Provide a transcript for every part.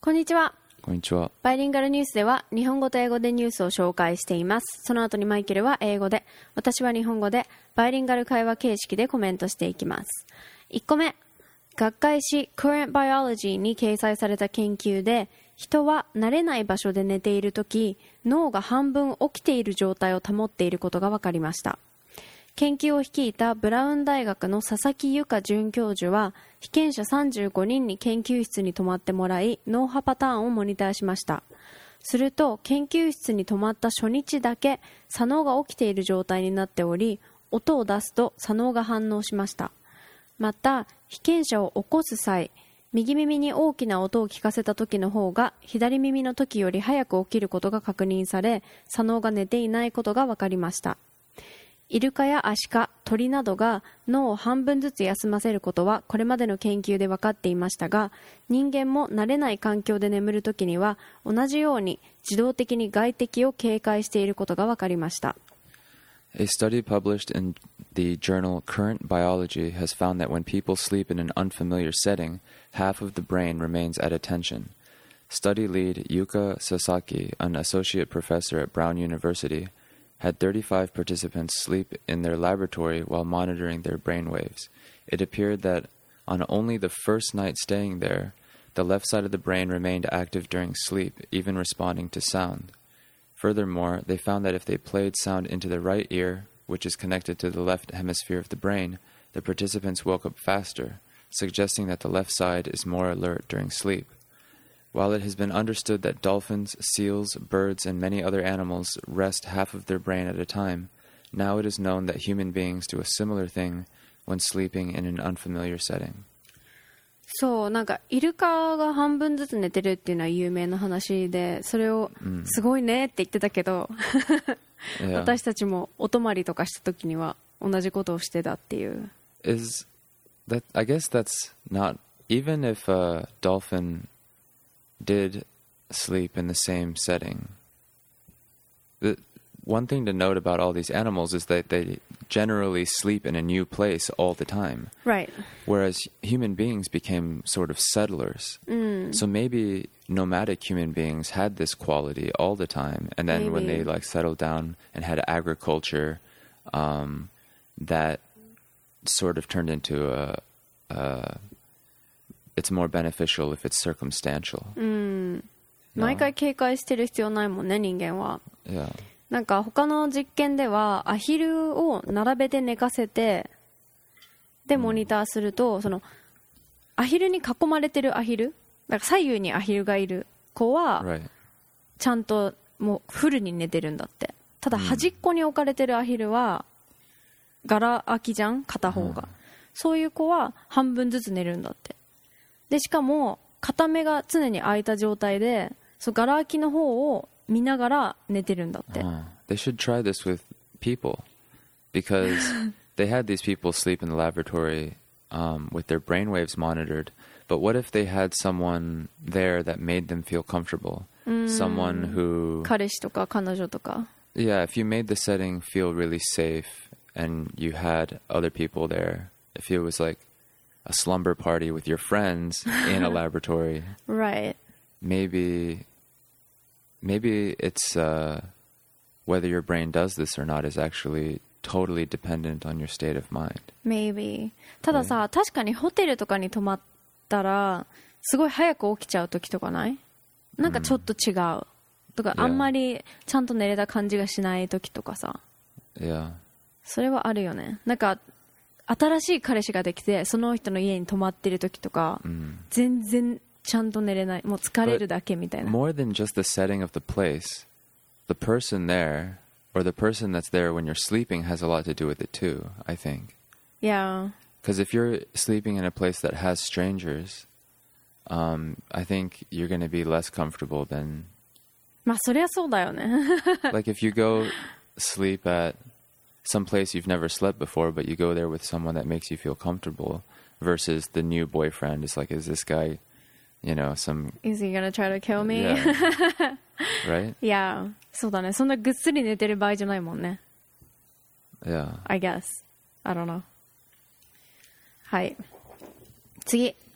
こんにちは。 こんにちは。 バイリンガルニュースでは日本語と英語でニュースを紹介しています。その後にマイケルは英語で、私は日本語でバイリンガル会話形式でコメントしていきます。1個目、学会誌 Current Biology に掲載された研究で、人は慣れない場所で寝ているとき、脳が半分起きている状態を保っていることが分かりました。研究を率いたブラウン大学の佐々木由香准教授は、被験者35人に研究室に泊まってもらい、脳波パターンをモニターしました。すると、研究室に泊まった初日だけ、左脳が起きている状態になっており、音を出すと左脳が反応しました。また、被験者を起こす際、右耳に大きな音を聞かせた時の方が、左耳の時より早く起きることが確認され、左脳が寝ていないことが分かりました。イルカやアシカ、鳥などが脳を半分ずつ休ませることはこれまでの研究で分かっていましたが、人間も慣れない環境で眠るときには同じように自動的に外敵を警戒していることが分かりました。 A study published in the journal Current Biology has found that when people sleep in an unfamiliar setting, half of the brain remains at attention. Study lead Yuka Sasaki, an associate professor at Brown University, had 35 participants sleep in their laboratory while monitoring their brainwaves. It appeared that on only the first night staying there, the left side of the brain remained active during sleep, even responding to sound. Furthermore, they found that if they played sound into the right ear, which is connected to the left hemisphere of the brain, the participants woke up faster, suggesting that the left side is more alert during sleep. While it has been understood that dolphins, seals, birds, and many other animals rest half of their brain at a time, now it is known that human beings do a similar thing when sleeping in an unfamiliar setting. そう、なんかイルカが半分ずつ寝てるっていうのは有名な話で、それをすごいねって言ってたけど、私たちもお泊まりとかした時には同じことをしてたっていう。 Is that, I guess that's not, even if a dolphin did sleep in the same setting. One thing to note about all these animals is that they generally sleep in a new place all the time. Right. Whereas human beings became sort of settlers. So maybe nomadic human beings had this quality all the time. And then when they like settled down and had agriculture, that sort of turned into it's more beneficial if it's circumstantial. 毎回警戒してる必要ないもんね、人間は。 Yeah. なんか他の実験ではアヒルを並べて寝かせて、でモニターすると、そのアヒルに囲まれてるアヒル、だから左右にアヒルがいる子はちゃんともうフルに寝てるんだって。ただ端っこに置かれてるアヒルはガラ空きじゃん、片方が。そういう子は半分ずつ寝るんだって。でしかも片目が常に開いた状態で、そうガラ空きの方を見ながら寝てるんだって。 They should try this with people, because they had these people sleep in the laboratory with their brainwaves monitored. But what if they had someone there that made them feel comfortable? Someone who... 彼氏とか彼女とか。 Yeah, if you made the setting feel really safe and you had other people there, if it was like a slumber party with your friends in a laboratory. Right. Maybe it's whether your brain does this or not is actually totally dependent on your state of mind. Maybe. たださ、確かにホテルとかに泊まったらすごい早く起きちゃう時とかない？なんかちょっと違う。とか、あんまりちゃんと寝れた感じがしない時とかさ。 Yeah. それはあるよね。なんか新しい彼氏ができてその人の家に泊まってる時とか、全然ちゃんと寝れない。もう疲れるだけみたいな。 More than just the setting of the place, the person there or the person that's there when you're sleeping has a lot to do with it too, I think. Yeah. Because if you're sleeping in a place that has strangers, I think you're going to be less comfortable than... まあそりゃそうだよね。 Like if you go sleep at some place you've never slept before, but you go there with someone that makes you feel comfortable versus the new boyfriend. It's like, is this guy, you know, some... Is he gonna try to kill me? Yeah. Right? Yeah. そうだね。そんなぐっすり寝てる場合じゃないもんね。 Yeah. I guess. I don't know. はい。次。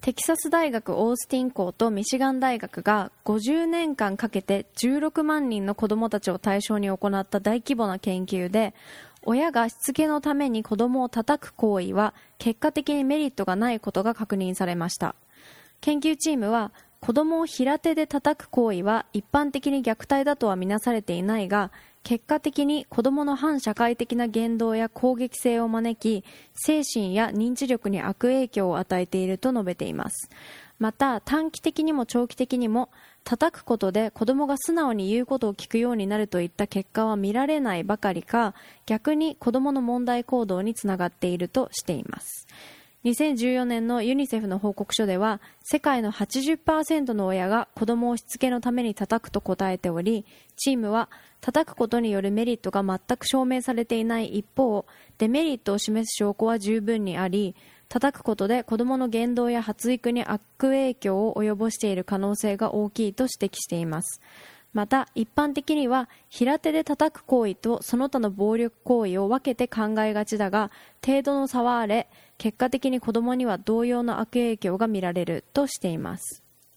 テキサス大学オースティン校とミシガン大学が50年間かけて16万人の子どもたちを対象に行った大規模な研究で、親がしつけのために子どもを叩く行為は結果的にメリットがないことが確認されました。研究チームは、子どもを平手で叩く行為は一般的に虐待だとは見なされていないが、結果的に子どもの反社会的な言動や攻撃性を招き、精神や認知力に悪影響を与えていると述べています。また、短期的にも長期的にも、叩くことで子どもが素直に言うことを聞くようになるといった結果は見られないばかりか、逆に子どもの問題行動につながっているとしています。2014年のユニセフの報告書では、世界の 80% の親が子供をしつけのために叩くと答えており、チームは叩くことによるメリットが全く証明されていない一方、デメリットを示す証拠は十分にあり、叩くことで子供の言動や発育に悪影響を及ぼしている可能性が大きいと指摘しています。また、一般的には平手で叩く行為とその他の暴力行為を分けて考えがちだが、程度の差はあれ、結果的に子供には同様の悪影響が見られるとしています。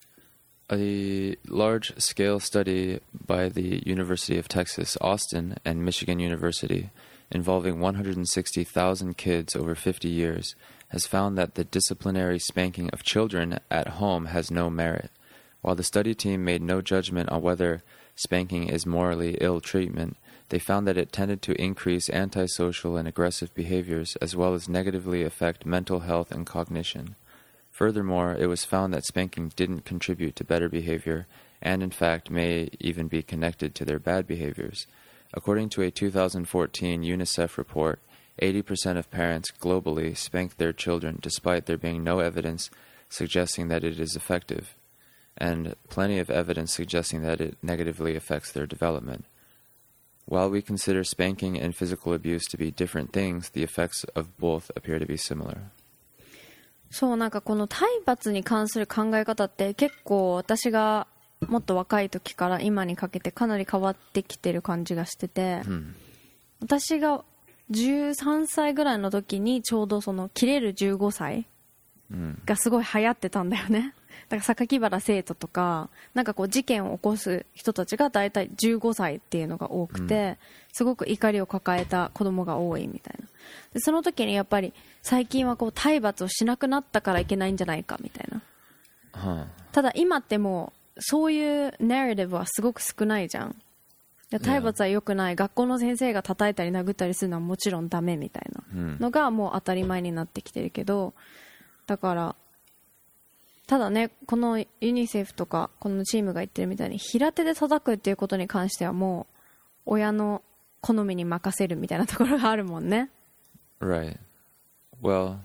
A large-scale study by the University of Texas, Austin, and Michigan University, involving 160,000 kids over 50 years, has found that the disciplinary spanking of children at home has no merit. While the study team made no judgment on whether spanking is morally ill treatment, they found that it tended to increase antisocial and aggressive behaviors as well as negatively affect mental health and cognition. Furthermore, it was found that spanking didn't contribute to better behavior and, in fact, may even be connected to their bad behaviors. According to a 2014 UNICEF report, 80% of parents globally spank their children despite there being no evidence suggesting that it is effective, and plenty of evidence suggesting that it negatively affects their development. While we consider spanking and physical abuse to be different things, the effects of both appear to be similar. そう、なんかこの体罰に関する考え方って結構私がもっと若い時から今にかけてかなり変わってきてる感じがしてて、私が13歳ぐらいの時にちょうどその切れる15歳がすごい流行ってたんだよね。だから榊原生徒とかなんかこう事件を起こす人たちがだいたい15歳っていうのが多くて、すごく怒りを抱えた子供が多いみたいな。でその時にやっぱり最近はこう体罰をしなくなったからいけないんじゃないかみたいな、ただ今ってもうそういうナレティブはすごく少ないじゃん。で体罰は良くない、学校の先生が叩いたり殴ったりするのはもちろんダメみたいなのがもう当たり前になってきてるけど、だからただね、このユニセフとかこのチームが言ってるみたいに平手で叩くっていうことに関してはもう親の好みに任せるみたいなところがあるもんね。 Right. Well,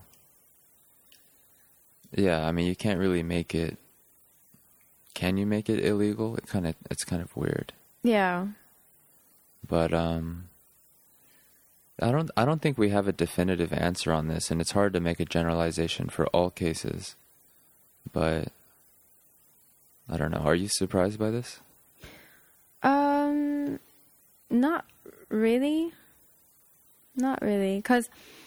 yeah, I mean, you can't really make it. Can you make it illegal? It's kind of weird. Yeah. But I don't think we have a definitive answer on this, and it's hard to make a generalization for all cases. But I don't know. Are you surprised by this? Not really. Not really, because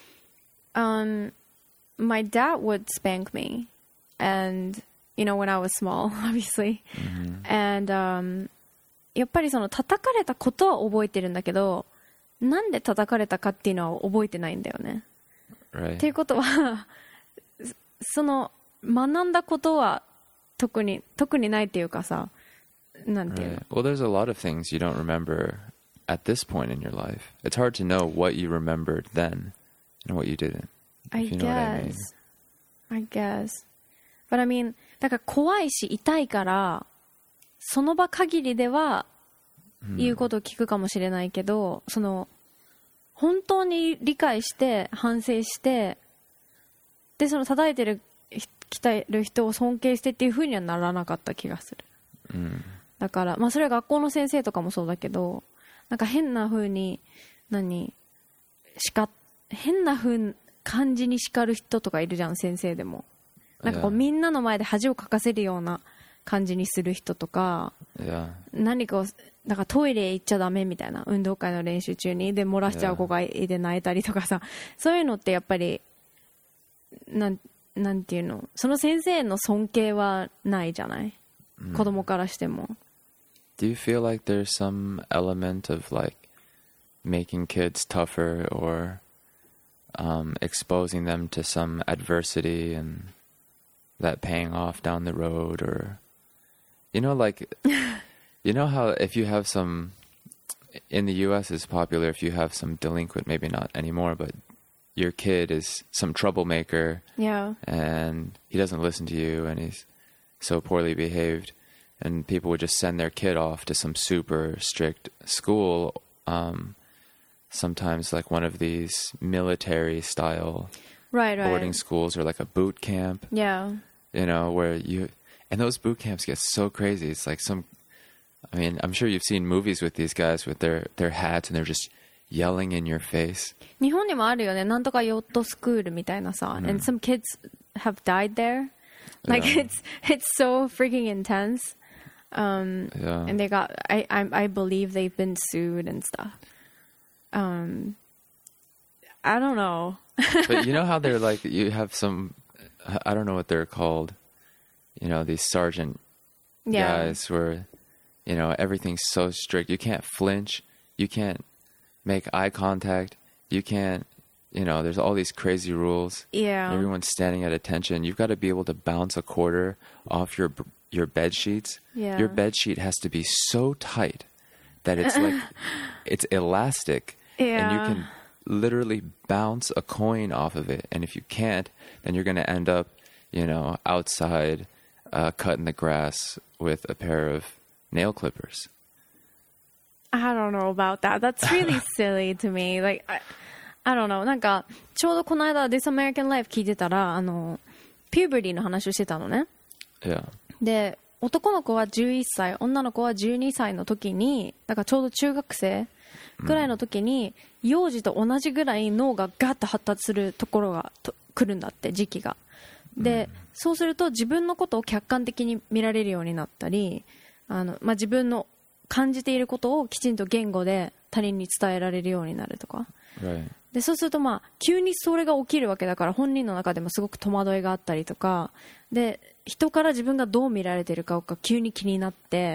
my dad would spank me, and you know when I was small, obviously, andやっぱりその叩かれたことは覚えてるんだけど、なんで叩かれたかっていうのは覚えてないんだよね。 Right. っていうことはその学んだことは特にないっていうかさ、なんていうの。 Right. Well, there's a lot of things you don't remember at this point in your life. It's hard to know what you remembered then and what you didn't. I guess. But I mean, だから怖いし痛いから、その場限りでは言うことを聞くかもしれないけど、その本当に理解して反省して、でその叩いてる人を尊敬してっていう風にはならなかった気がする。だからまあそれは学校の先生とかもそうだけど、なんか変な風に変な感じに叱る人とかいるじゃん、先生でも。なんかこうみんなの前で恥をかかせるような感じにする人とか、何かをだからトイレ行っちゃダメみたいな、運動会の練習中にで漏らしちゃう子がいて泣いたりとかさ、そういうのってやっぱりなんていうの、その先生の尊敬はないじゃない、子供からしても。 Do you feel like there's some element of like making kids tougher or exposing them to some adversity and that paying off down the road, or you know, like you know how if you have some in the US it's popular if you have some delinquent, maybe not anymore, but your kid is some troublemaker, Yeah. and he doesn't listen to you and he's so poorly behaved, and people would just send their kid off to some super strict school, sometimes like one of these military style Right. boarding schools or like a boot camp, Yeah. you know, where you, and those boot camps get so crazy. It's like I mean, I'm sure you've seen movies with these guys with their hats and they're just yelling in your face. 日本にもあるよね、なんとかヨットスクールみたいなさ、and some kids have died there. Like Yeah. it's so freaking intense. Yeah. And they got, I believe they've been sued and stuff. I don't know. But you know how they're like, you have some, I don't know what they're called, you know, these sergeant Yeah. guys where, you know, everything's so strict. You can't flinch. You can't make eye contact. You can't, you know, there's all these crazy rules. Yeah. Everyone's standing at attention. You've got to be able to bounce a quarter off your bed sheets. Yeah. Your bed sheet has to be so tight that it's like, it's elastic. Yeah. And you can literally bounce a coin off of it. And if you can't, then you're going to end up, you know, outside cutting the grass with a pair of nail clippers. I don't know about that. That's really silly to me. Like, I don't know. なんか、ちょうどこの間、This American Life 聞いてたら、ピューブリーの話をしてたのね。 Yeah. で、男の子は11歳、女の子は12歳の時に、だからちょうど中学生ぐらいの時に、幼児と同じぐらい脳がガッと発達するところが来るんだって、時期が。で、そうすると自分のことを客観的に見られるようになったり、自分の感じていることをきちんと言語で他人に伝えられるようになるとか。 Right. で、そうすると急にそれが起きるわけだから本人の中でもすごく戸惑いがあったりとか、で、人から自分がどう見られてるかが急に気になって、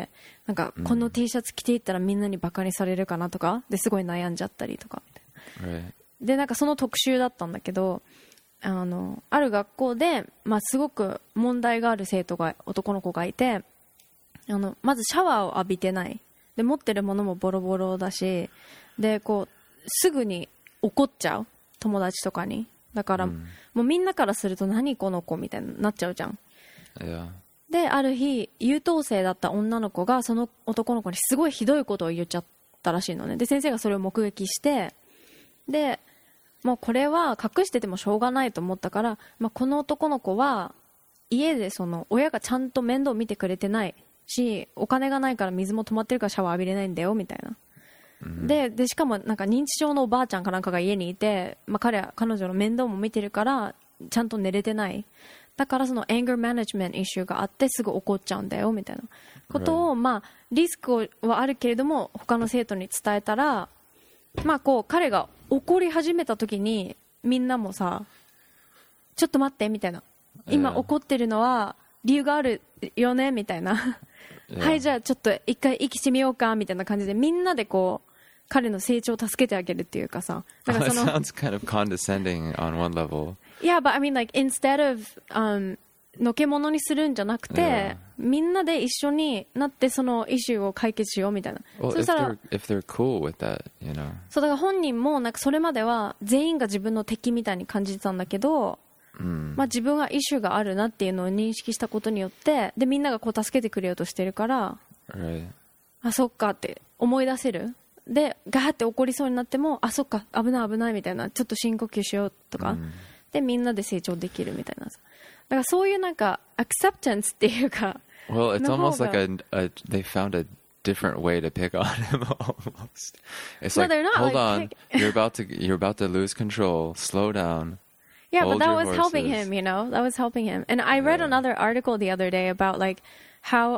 なんかこの T シャツ着ていったらみんなにバカにされるかなとか、ですごい悩んじゃったりとか。 Right. で、なんかその特集だったんだけど、ある学校で、すごく問題がある男の子がいて、まずシャワーを浴びてない。で、持ってるものもボロボロだし、で、すぐに怒っちゃう。友達とかに。だから、もうみんなからすると何この子みたいになっちゃうじゃん。 Yeah. で、ある日、優等生だった女の子がその男の子にすごいひどいことを言っちゃったらしいのね。で、先生がそれを目撃して、で、もうこれは隠しててもしょうがないと思ったから、この男の子は家で親がちゃんと面倒見てくれてないし、お金がないから水も止まってるからシャワー浴びれないんだよみたいな。でしかもなんか認知症のおばあちゃんかなんかが家にいて、彼女の面倒も見てるからちゃんと寝れてない。だからその anger management issue があってすぐ怒っちゃうんだよみたいなことを、リスクはあるけれども他の生徒に伝えたら、彼が怒り始めた時にみんなもさ、ちょっと待ってみたいな、今怒ってるのは理由があるよねみたいなはい、じゃあちょっと一回息してみようかみたいな感じでみんなで彼の成長を助けてあげるっていうかさ、 That sounds kind of condescending on one level. Yeah, but I mean like instead of のけものにするんじゃなくて、みんなで一緒になってそのイシューを解決しようみたいな。 Well, そしたら if they're cool with that, you know. そうだから本人もなんかそれまでは全員が自分の敵みたいに感じてたんだけど、自分がイシューがあるなっていうのを認識したことによって、でみんなが助けてくれようとしてるから、 Right. あ、そっかって思い出せる。でガーって怒りそうになっても、あ、そっか、危ない危ないみたいな、ちょっと深呼吸しようとか、でみんなで成長できるみたいな。だからそういうなんかアクセプタンスっていうか、 Well, it's almost like they found a different way to pick on him. Almost, it's No, like, they're not, hold like, on, you're about to lose control. Slow down. Yeah, Hold but that your was helping horses. him, you know. That was helping him. And I read another article the other day about like how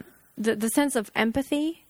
the sense of empathy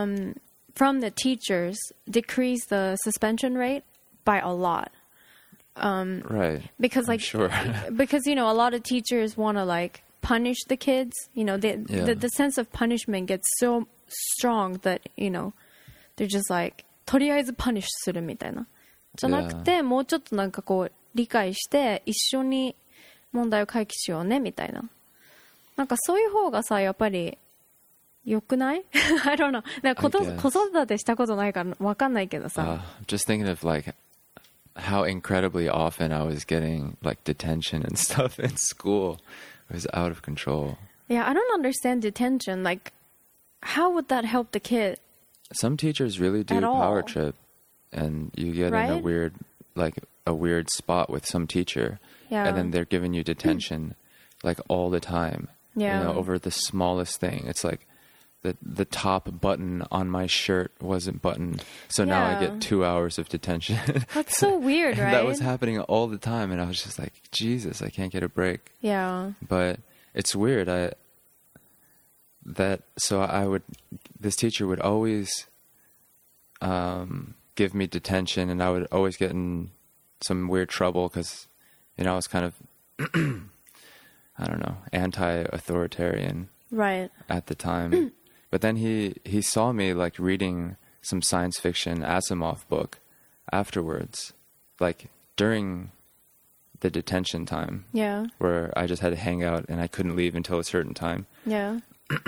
from the teachers decreased the suspension rate by a lot. Right. Because I'm like sure. because a lot of teachers want to like punish the kids. The sense of punishment gets so strong that they're just like とりあえず punish するみたいなじゃなくて、もうちょっとなんかこう理解して一緒に問題を解決しようねみたいななんかそういう方がさやっぱり良くない？ I don't know. なんか子育てしたことないから分かんないけどさ。 Just thinking of like how incredibly often I was getting like detention and stuff in school. It was out of control. Yeah, I don't understand detention. Like, how would that help the kid? Some teachers really do power trip, and you get in a weird spot with some teacher, and then they're giving you detention like all the time. Yeah. Over the smallest thing. It's like the top button on my shirt wasn't buttoned, so now I get 2 hours of detention. That's so weird, right? That was happening all the time, and I was just like, Jesus, I can't get a break. Yeah. But it's weird. This teacher would always give me detention, and I would always get in some weird trouble because, I was kind of, I don't know, anti-authoritarian. Right. At the time. But then he saw me like reading some science fiction Asimov book afterwards, like during the detention time. Yeah. Where I just had to hang out and I couldn't leave until a certain time. Yeah.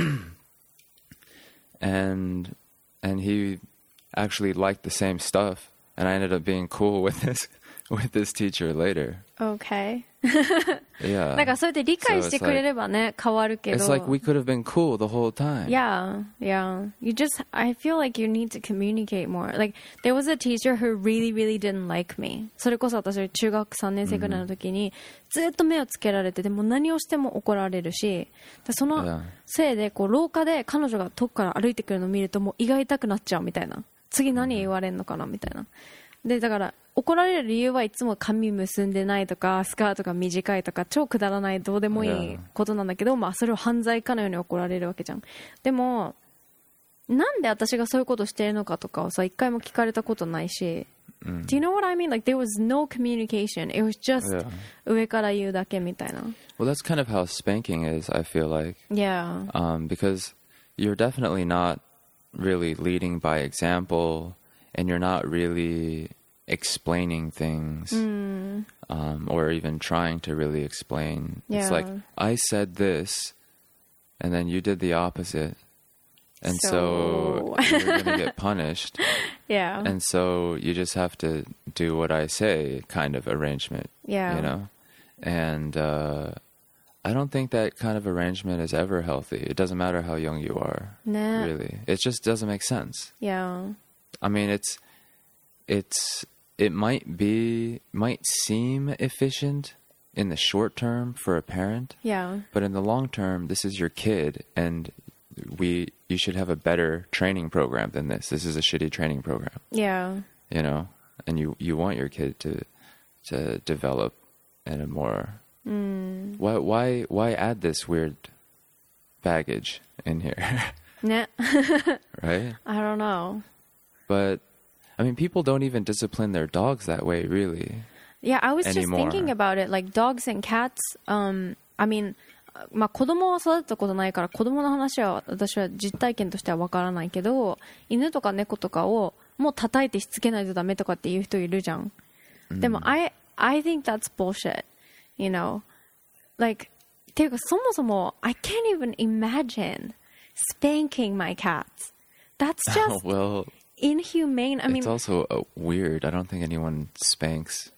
And he actually liked the same stuff, and I ended up being cool with this teacher later. Okay. Yeah. なんかそうやって理解してくれればね、変わるけど。 It's like we could have been cool the whole time. Yeah, yeah. I feel like you need to communicate more. Like, there was a teacher who really, really didn't like me. それこそ私、中学3年生ぐらいの時に、ずっと目をつけられて、でも何をしても怒られるし、そのせいで、こう、廊下で彼女が遠くから歩いてくるのを見ると、もう胃が痛くなっちゃうみたいな。次何言われんのかなみたいな。で、だから、怒られる理由はいつも髪結んでないとかスカートが短いとか超くだらないどうでもいいことなんだけど、まあそれを犯罪かのように怒られるわけじゃん。でもなんで私がそういうことしてるのかとかをさ一回も聞かれたことないし、Do you know what I mean? Like there was no communication. It was just 上から言うだけみたいな。 Well, that's kind of how spanking is, I feel like. Yeah. Because you're definitely not really leading by example, and you're not really explaining things or even trying to really explain. Yeah. It's like, I said this and then you did the opposite, and so you're going to get punished. Yeah. And so you just have to do what I say kind of arrangement. Yeah. And I don't think that kind of arrangement is ever healthy. It doesn't matter how young you are. Nah. Really. It just doesn't make sense. Yeah. I mean, it might seem efficient in the short term for a parent. Yeah. But in the long term, this is your kid, and you should have a better training program than this. This is a shitty training program. Yeah. And you want your kid to develop in a more why add this weird baggage in here? Nah. Right? I don't know. But I mean, people don't even discipline their dogs that way, really. Yeah, I was anymore. just thinking about it. Like dogs and cats. I mean, まあ子供を育てたことないから子供の話は私は実体験としてはわからないけど、犬とか猫とかをもう叩いてしつけないとダメとかっていう人いるじゃん。でも I think that's bullshit. Like っていうかそもそも I can't even imagine spanking my cats. That's just inhumane. I mean, it's also weird. I don't think anyone spanks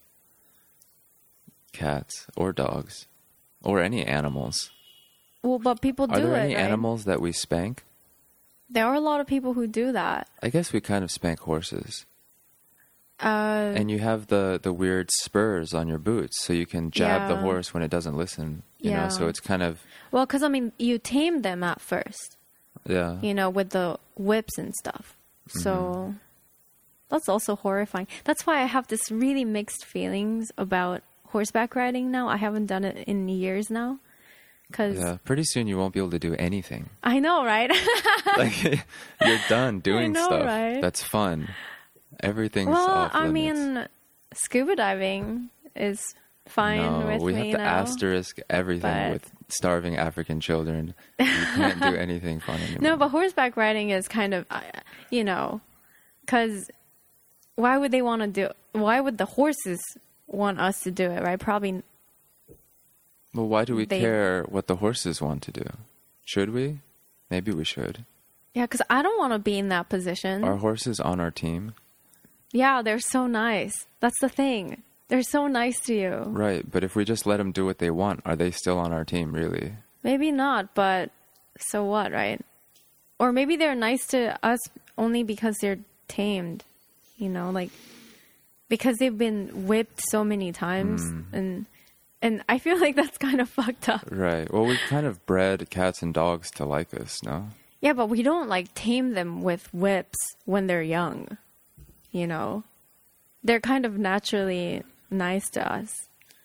cats or dogs or any animals. Well, but people do it. Are there any right? animals that we spank? There are a lot of people who do that. I guess we kind of spank horses. And you have the weird spurs on your boots, so you can jab the horse when it doesn't listen. You know, so it's kind of... Well, because, I mean, you tame them at first. Yeah. With the whips and stuff. So that's also horrifying. That's why I have this really mixed feelings about horseback riding now. I haven't done it in years now. Yeah, pretty soon you won't be able to do anything. I know, right? Like, you're done doing stuff. Right? That's fun. Everything's off limits. I mean, scuba diving, is fine No, with we me have to now. asterisk everything but- with starving African children. You can't do anything fun anymore. No, but horseback riding is kind of, because why would they want to do? Why would the horses want us to do it? Right? Probably. Well, why do we they- care what the horses want to do? Should we? Maybe we should. Yeah, because I don't want to be in that position. Are horses on our team? Yeah, they're so nice. That's the thing. They're so nice to you. Right, but if we just let them do what they want, are they still on our team, really? Maybe not, but so what, right? Or maybe they're nice to us only because they're tamed, like because they've been whipped so many times, and I feel like that's kind of fucked up. Right. Well, we've kind of bred cats and dogs to like us, no? Yeah, but we don't like tame them with whips when they're young, They're kind of naturally nice to us.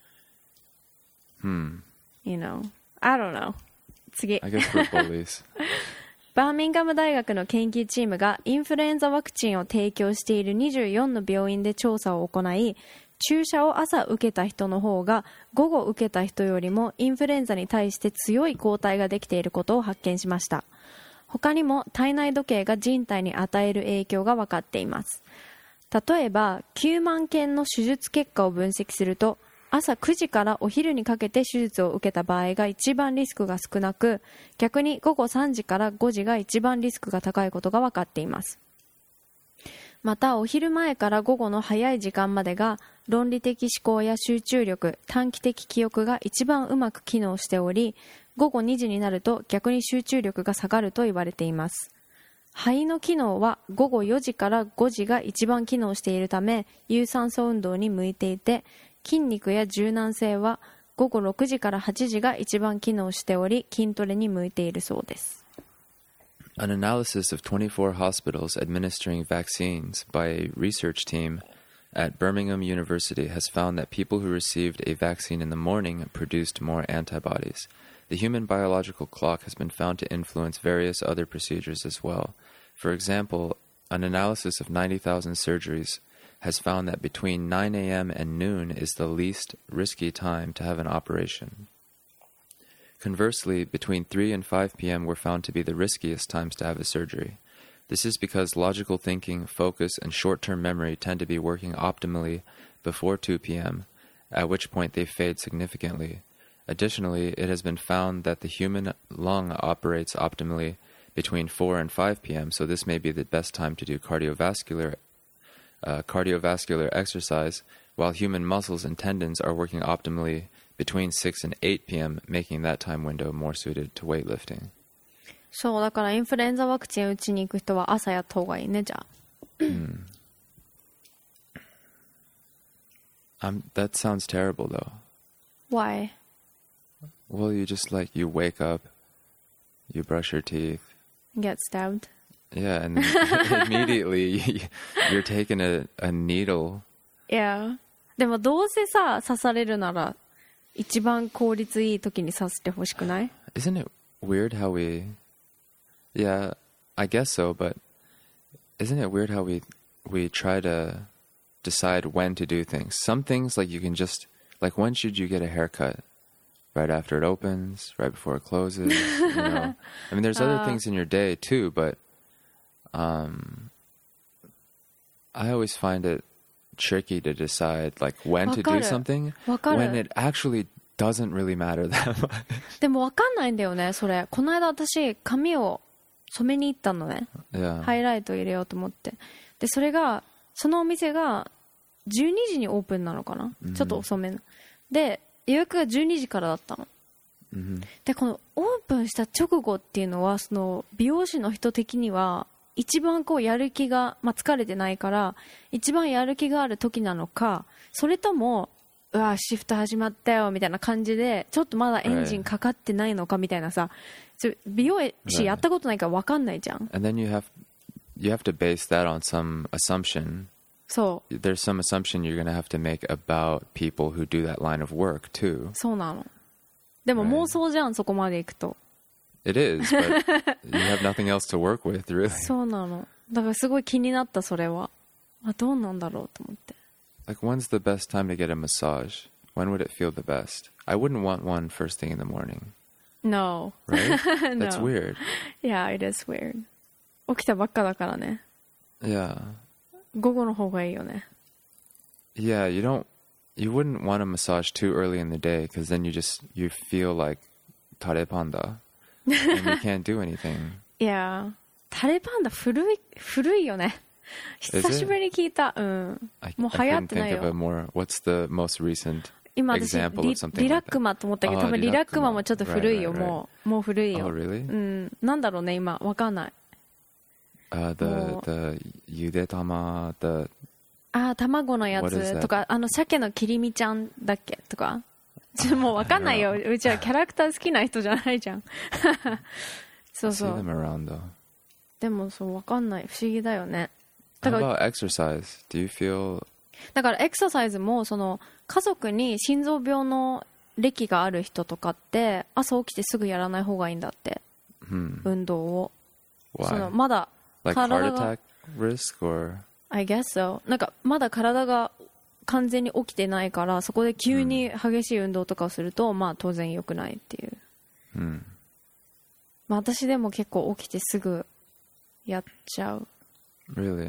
I don't know. 次。 I guess we're bullies. バーミンガム大学の研究チームがインフルエンザワクチンを提供している24の病院で調査を行い、注射を朝受けた人の方が午後受けた人よりもインフルエンザに対して強い抗体ができていることを発見しました。他にも体内時計が人体に与える影響が分かっています。例えば9万件の手術結果を分析すると、朝9時からお昼にかけて手術を受けた場合が一番リスクが少なく、逆に午後3時から5時が一番リスクが高いことが分かっています。またお昼前から午後の早い時間までが論理的思考や集中力、短期的記憶が一番うまく機能しており、午後2時になると逆に集中力が下がると言われています。肺の機能は午後4時から5時が一番機能しているため、有酸素運動に向いていて、筋肉や柔軟性は午後6時から8時が一番機能しており、筋トレに向いているそうです。 An analysis of 24 hospitals administering vaccines by a research team at Birmingham University has found that people who received a vaccine in the morning produced more antibodies. The human biological clock has been found to influence various other procedures as well. For example, an analysis of 90,000 surgeries has found that between 9 a.m. and noon is the least risky time to have an operation. Conversely, between 3 and 5 p.m. were found to be the riskiest times to have a surgery. This is because logical thinking, focus, and short-term memory tend to be working optimally before 2 p.m., at which point they fade significantly. Additionally, it has been found that the human lung operates optimally between 4 and 5 p.m., so this may be the best time to do cardiovascular exercise, while human muscles and tendons are working optimally between 6 and 8 p.m., making that time window more suited to weightlifting. そう、だからインフルエンザワクチン打ちに行く人は朝やった方がいいね、じゃあ。 That sounds terrible, though. Why? Well, you wake up, you brush your teeth. Get stabbed? Yeah, and then immediately you're taking a needle. Yeah. でもどうせさ、刺されるなら一番効率いい時に刺してほしくない？ Isn't it weird how Yeah, I guess so, but isn't it weird how we try to decide when to do things? Some things, like, you can just, like, when should you get a haircut? Right after it opens, right before it closes, I mean, there's other things in your day too, but I always find it tricky to decide, like, when to do something when it actually doesn't really matter that much. でも分かんないんだよね、それ。この間私髪を染めに行ったのね、 yeah. ハイライト入れようと思って。でそのお店が12時にオープンなのかな、ちょっと遅めので、予約が12時からだったの、でこのオープンした直後っていうのは、その美容師の人的には一番こうやる気が、疲れてないから一番やる気がある時なのか、それともうわシフト始まったよみたいな感じでちょっとまだエンジンかかってないのかみたいなさ、美容師やったことないから分かんないじゃん。 And then you have to base that on some assumption. そう。 There's some assumption you're going to have to make about people who do that line of work too. そうなの。でも妄想じゃん、そこまで行くと。 It is, but you have nothing else to work with, really. そうなの。だからすごい気になった、それは。どうなんだろうと思って。 Like, when's the best time to get a massage? When would it feel the best? I wouldn't want one first thing in the morning. No. Right? No. That's weird. Yeah, it is weird. 起きたばっかだからね。 Yeah. 午後の方がいいよね。 Yeah, you wouldn't want a massage too early in the day because then you feel like tare panda and you can't do anything. いや、タレパンダ古いよね。久しぶりに聞いた。うん。もう流行ってないよ。 I couldn't think of a more. What's the most recent 今私 example of something リラッ like クマと思ったけど、多分リラックマもちょっと古いよ。もう古い that? よ。 Oh, really? うん。なんだろうね今わかんない。 The yudetama, the 卵のや What is つ that? とか鮭の切り身ちゃんだっけとか。もうわかんないよ。うちはキャラクター好きな人じゃないじゃん。そう I そ see う。 them around though. でもそうわかんない。不思議だよね。 How だから about exercise? Do you feel だからエクササイズもその家族に心臓病の歴がある人とかって朝起きてすぐやらない方がいいんだって、運動を。 why? そのまだ Like heart 体が attack risk or I guess so なんかまだ体が完全に起きてないからそこで急に激しい運動とかをすると、まあ当然良くないっていう、まあ私でも結構起きてすぐやっちゃう really?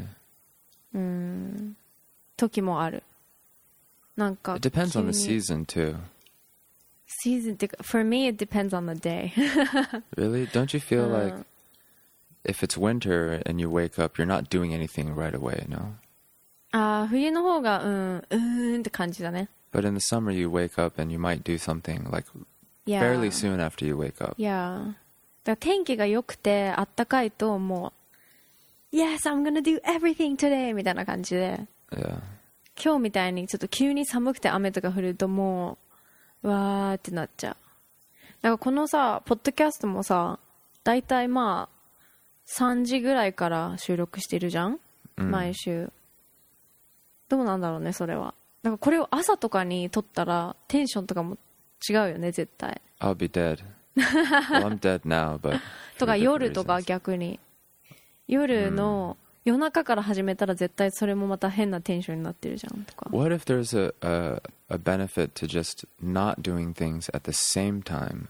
時もある。なんか It depends on the 急に season too. season ってか for me it depends on the day Really? Don't you feel like if it's winter and you wake up, you're not doing anything right away, no? 冬の方がって感じだね。 But in the summer, you wake up and you might do something like Yeah. fairly soon after you wake up. Yeah. だから天気が良くてあったかいともう Yes, I'm gonna do everything today みたいな感じで Yeah. 今日みたいにちょっと急に寒くて雨とか降るともうわーってなっちゃう。だからこのさポッドキャストもさだいたいまあ3時ぐらいから収録してるじゃん、毎週。どうなんだろうねそれは。だからこれを朝とかに撮ったらテンションとかも違うよね絶対。 I'll be dead. Well, I'm dead now, but とか for different 夜とか reasons. 逆に夜の夜中から始めたら絶対それもまた変なテンションになってるじゃんとか。 What if there's a benefit to just not doing things at the same time?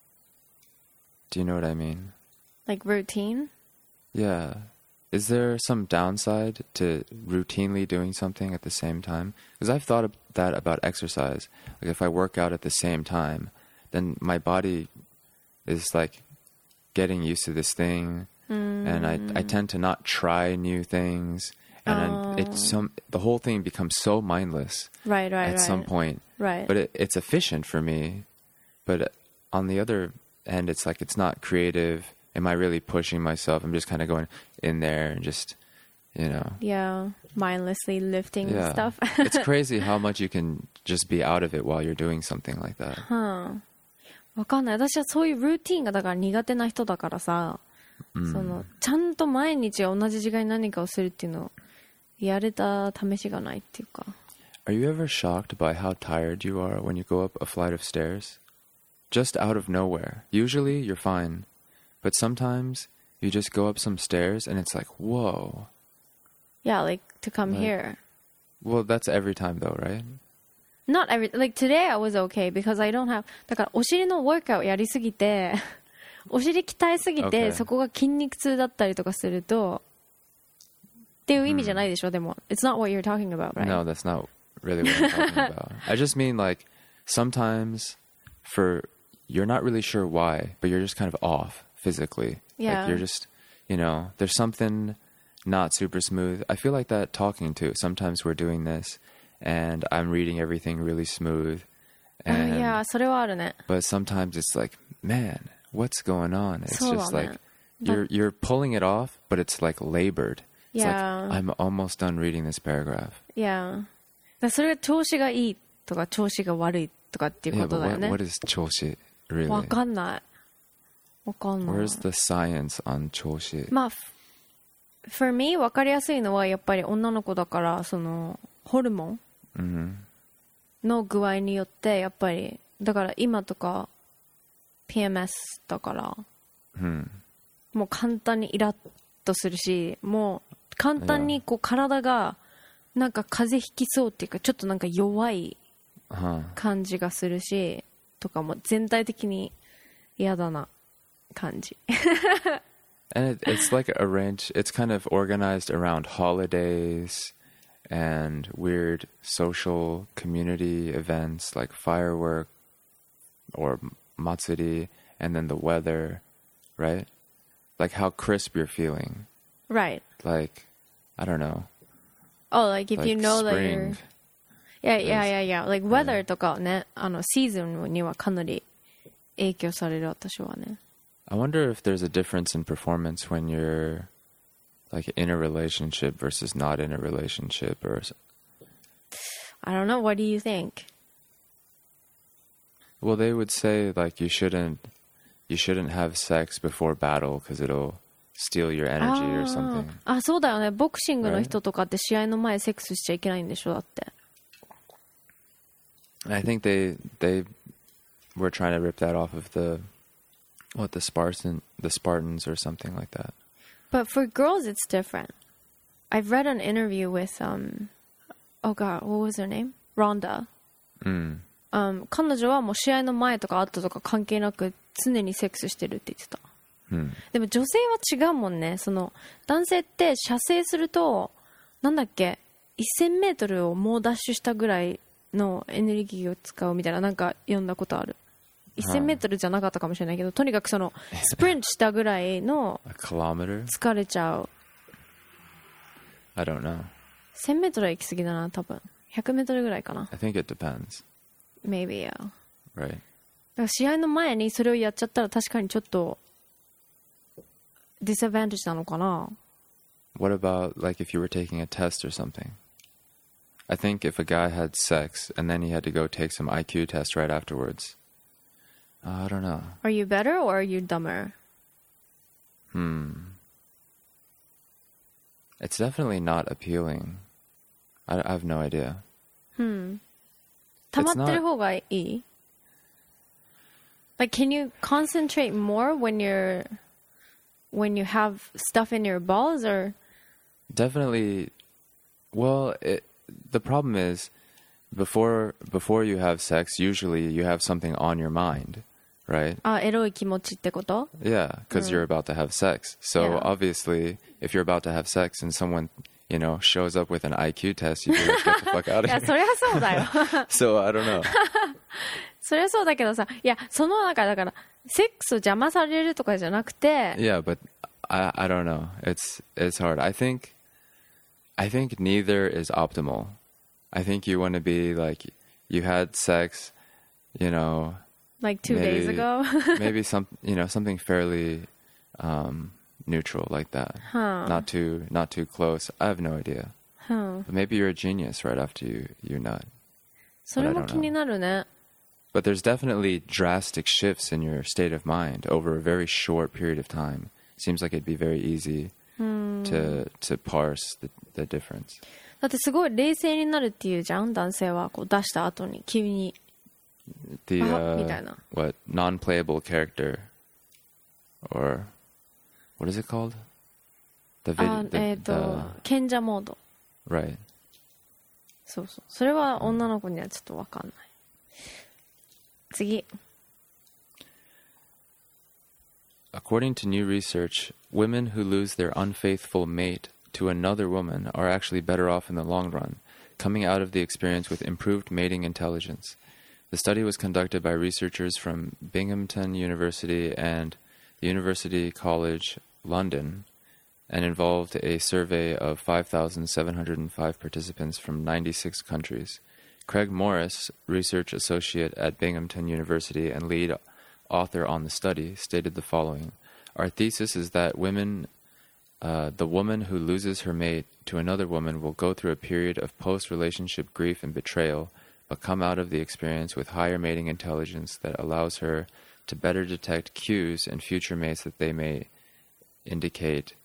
Do you know what I mean? Like routine? Yeah. Is there some downside to routinely doing something at the same time? Because I've thought of that about exercise. Like if I work out at the same time, then my body is like getting used to this thing, and I tend to not try new things, and the whole thing becomes so mindless Right. at some point. Right. But it's efficient for me. But on the other end, it's like it's not creative. Am I really pushing myself? I'm just kind of going in there and just, Yeah, mindlessly lifting yeah. stuff. It's crazy how much you can just be out of it while you're doing something like that. わかんない。私はそういうルーティンがだから苦手な人だからさ、そのちゃんと毎日同じ時間に何かをするっていうのをやれた試しがないっていうか。 Are you ever shocked by how tired you are when you go up a flight of stairs? Just out of nowhere. Usually you're fine, but sometimes you just go up some stairs and it's like, whoa. Yeah, like to come Like- here. Well, that's every time though, right? Not every, like today I was okay because I don't have, だからお尻のワークアウトやりすぎて、お尻鍛えすぎて、 Okay. そこが筋肉痛だったりとかすると、っていう意味じゃないでしょ、でも。It's not what you're talking about, right? No, that's not really what I'm talking about. I just mean like sometimes you're not really sure why, but you're just kind of off physically. Yeah. Like you're just, there's something not super smooth. I feel like that talking to. Sometimes we're doing this and I'm reading everything really smooth. And, いや、それはあるね。 but sometimes it's like, man, what's going on? It's そうだね。 just like you're pulling it off, but it's like labored. It's Yeah. like I'm almost done reading this paragraph. いや、だからそれが調子がいいとか調子が悪いとかっていう Yeah, こと but だよ what, ね。 what is choshi really? わかんない。わかんない。 Where's the science on choshi? まあ、for me 分かりやすいのはやっぱり女の子だからそのホルモンの具合によってやっぱりだから今とか PMS だから、もう簡単にイラッとするしもう簡単にこう体がなんか風邪ひきそうっていうかちょっとなんか弱い Huh. 感じがするしとかも全体的に嫌だな感じ And it's like arranged, it's kind of organized around holidays and weird social community events like firework or matsuri, and then the weather, right? Like how crisp you're feeling. Right. Like, I don't know. Oh, like if like you know that spring. you're Yeah. Like weather とかね、シーズンにはかなり影響される私はね。 I wonder if there's a difference in performance when you're like in a relationship versus not in a relationship, or I don't know. What do you think? well, they would say like you shouldn't have sex before battle because it'll steal your energy or something. あ、そうだよね。ボクシングの人とかって試合の前セックスしちゃいけないんでしょだって。 I think they were trying to rip that off of the Spartans or something like that. But for girls, it's different. I've read an interview with oh god, what was her name? Ronda. 彼女はもう試合の前とか後とか関係なく常にセックスしてるって言ってた。でも女性は違うもんね。その男性って射精するとなんだっけ1000メートルを猛ダッシュしたぐらいのエネルギーを使うみたいななんか読んだことある。1000メートルじゃなかったかもしれないけど、とにかくそのスプリントしたぐらいの A kilometer? 疲れちゃう。 I don't know. 1000メートルは行き過ぎだな、多分。100メートルぐらいかな。 I think it depends. Maybe, yeah. Right. だから試合の前にそれをやっちゃったら確かにちょっとディスアドバンテージなのかな。 What about like if you were taking a test or something? I think if a guy had sex and then he had to go take some IQ test right afterwards. I don't know. Are you better or are you dumber? It's definitely not appealing. I have no idea. 溜まってる方がいい？ Like, can you concentrate more when you have stuff in your balls or? Definitely. Well, the problem is before you have sex, usually you have something on your mind, right? あ、エロい気持ちってこと？ Yeah, because you're about to have sex. So Yeah. obviously, if you're about to have sex and someone, shows up with an IQ test, you be like, get the fuck out いや、 of そ here. りゃそうだよ。 So I don't know. そりゃそうだけどさ、いや、その中だから、セックスを邪魔されるとかじゃなくて、 Yeah, but I don't know. It's hard. I think neither is optimal. I think you want to be like you had sex, like 2 days maybe- ago. maybe something fairly neutral like that. Huh. Not too close. I have no idea. But maybe you're a genius right after you nut. それも気になるね。 But there's definitely drastic shifts in your state of mind over a very short period of time. Seems like it'd be very easy to parse the difference. だってすごい冷静になるっていうじゃん、男性はこう出した後に急に。 The みたいな。 what non-playable character or what is it called? The あ、 video. 賢者モード。 Right. そうそう。それは女の子にはちょっとわかんない。次。 According to new research, women who lose their unfaithful mate to another woman are actually better off in the long run, coming out of the experience with improved mating intelligence. The study was conducted by researchers from Binghamton University and the University College London and involved a survey of 5,705 participants from 96 countries. Craig Morris, research associate at Binghamton University and lead author on the study, stated the following. Our thesis is that the woman who loses her mate to another woman will go through a period of post-relationship grief and betrayal, but come out of the experience with higher mating intelligence that allows her to better detect cues in future mates that may indicate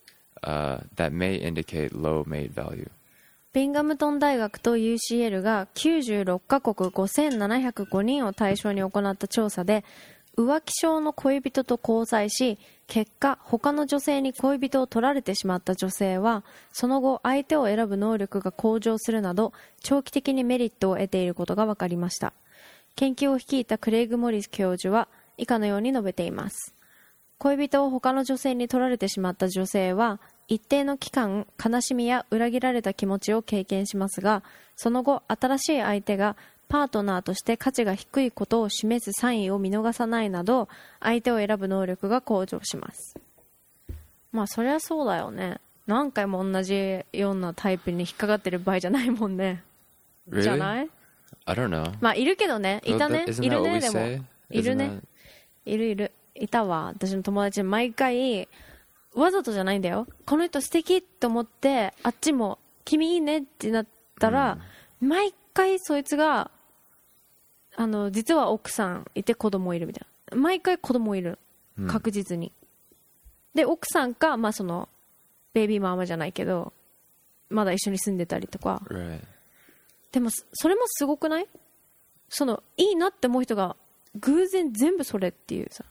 low mate value. ビンガムトン大学と UCL が96カ国5705人を対象に行った調査で、 浮気症の恋人と交際し、結果他の女性に恋人を取られてしまった女性は、その後相手を選ぶ能力が向上するなど長期的にメリットを得ていることが分かりました。研究を率いたクレイグ・モリス教授は以下のように述べています。恋人を他の女性に取られてしまった女性は一定の期間悲しみや裏切られた気持ちを経験しますが、その後新しい相手がパートナーとして価値が低いことを示すサインを見逃さないなど、相手を選ぶ能力が向上します。まあそりゃそうだよね。何回も同じようなタイプに引っかかってる場合じゃないもんね。 Really? じゃない I don't know. まあいるけどね。いたね。 Isn't い that る what ね。 we でも say? いるね。 Isn't that- いるいたわ。私の友達毎回わざとじゃないんだよ。この人素敵って思ってあっちも君いいねってなったら、毎回そいつが実は奥さんいて子供いるみたいな。毎回子供いる。確実に。で、奥さんか、まあその、ベイビーママじゃないけど、まだ一緒に住んでたりとか。 Right. でも、それもすごくない？いいなって思う人が、偶然全部それっていうさ。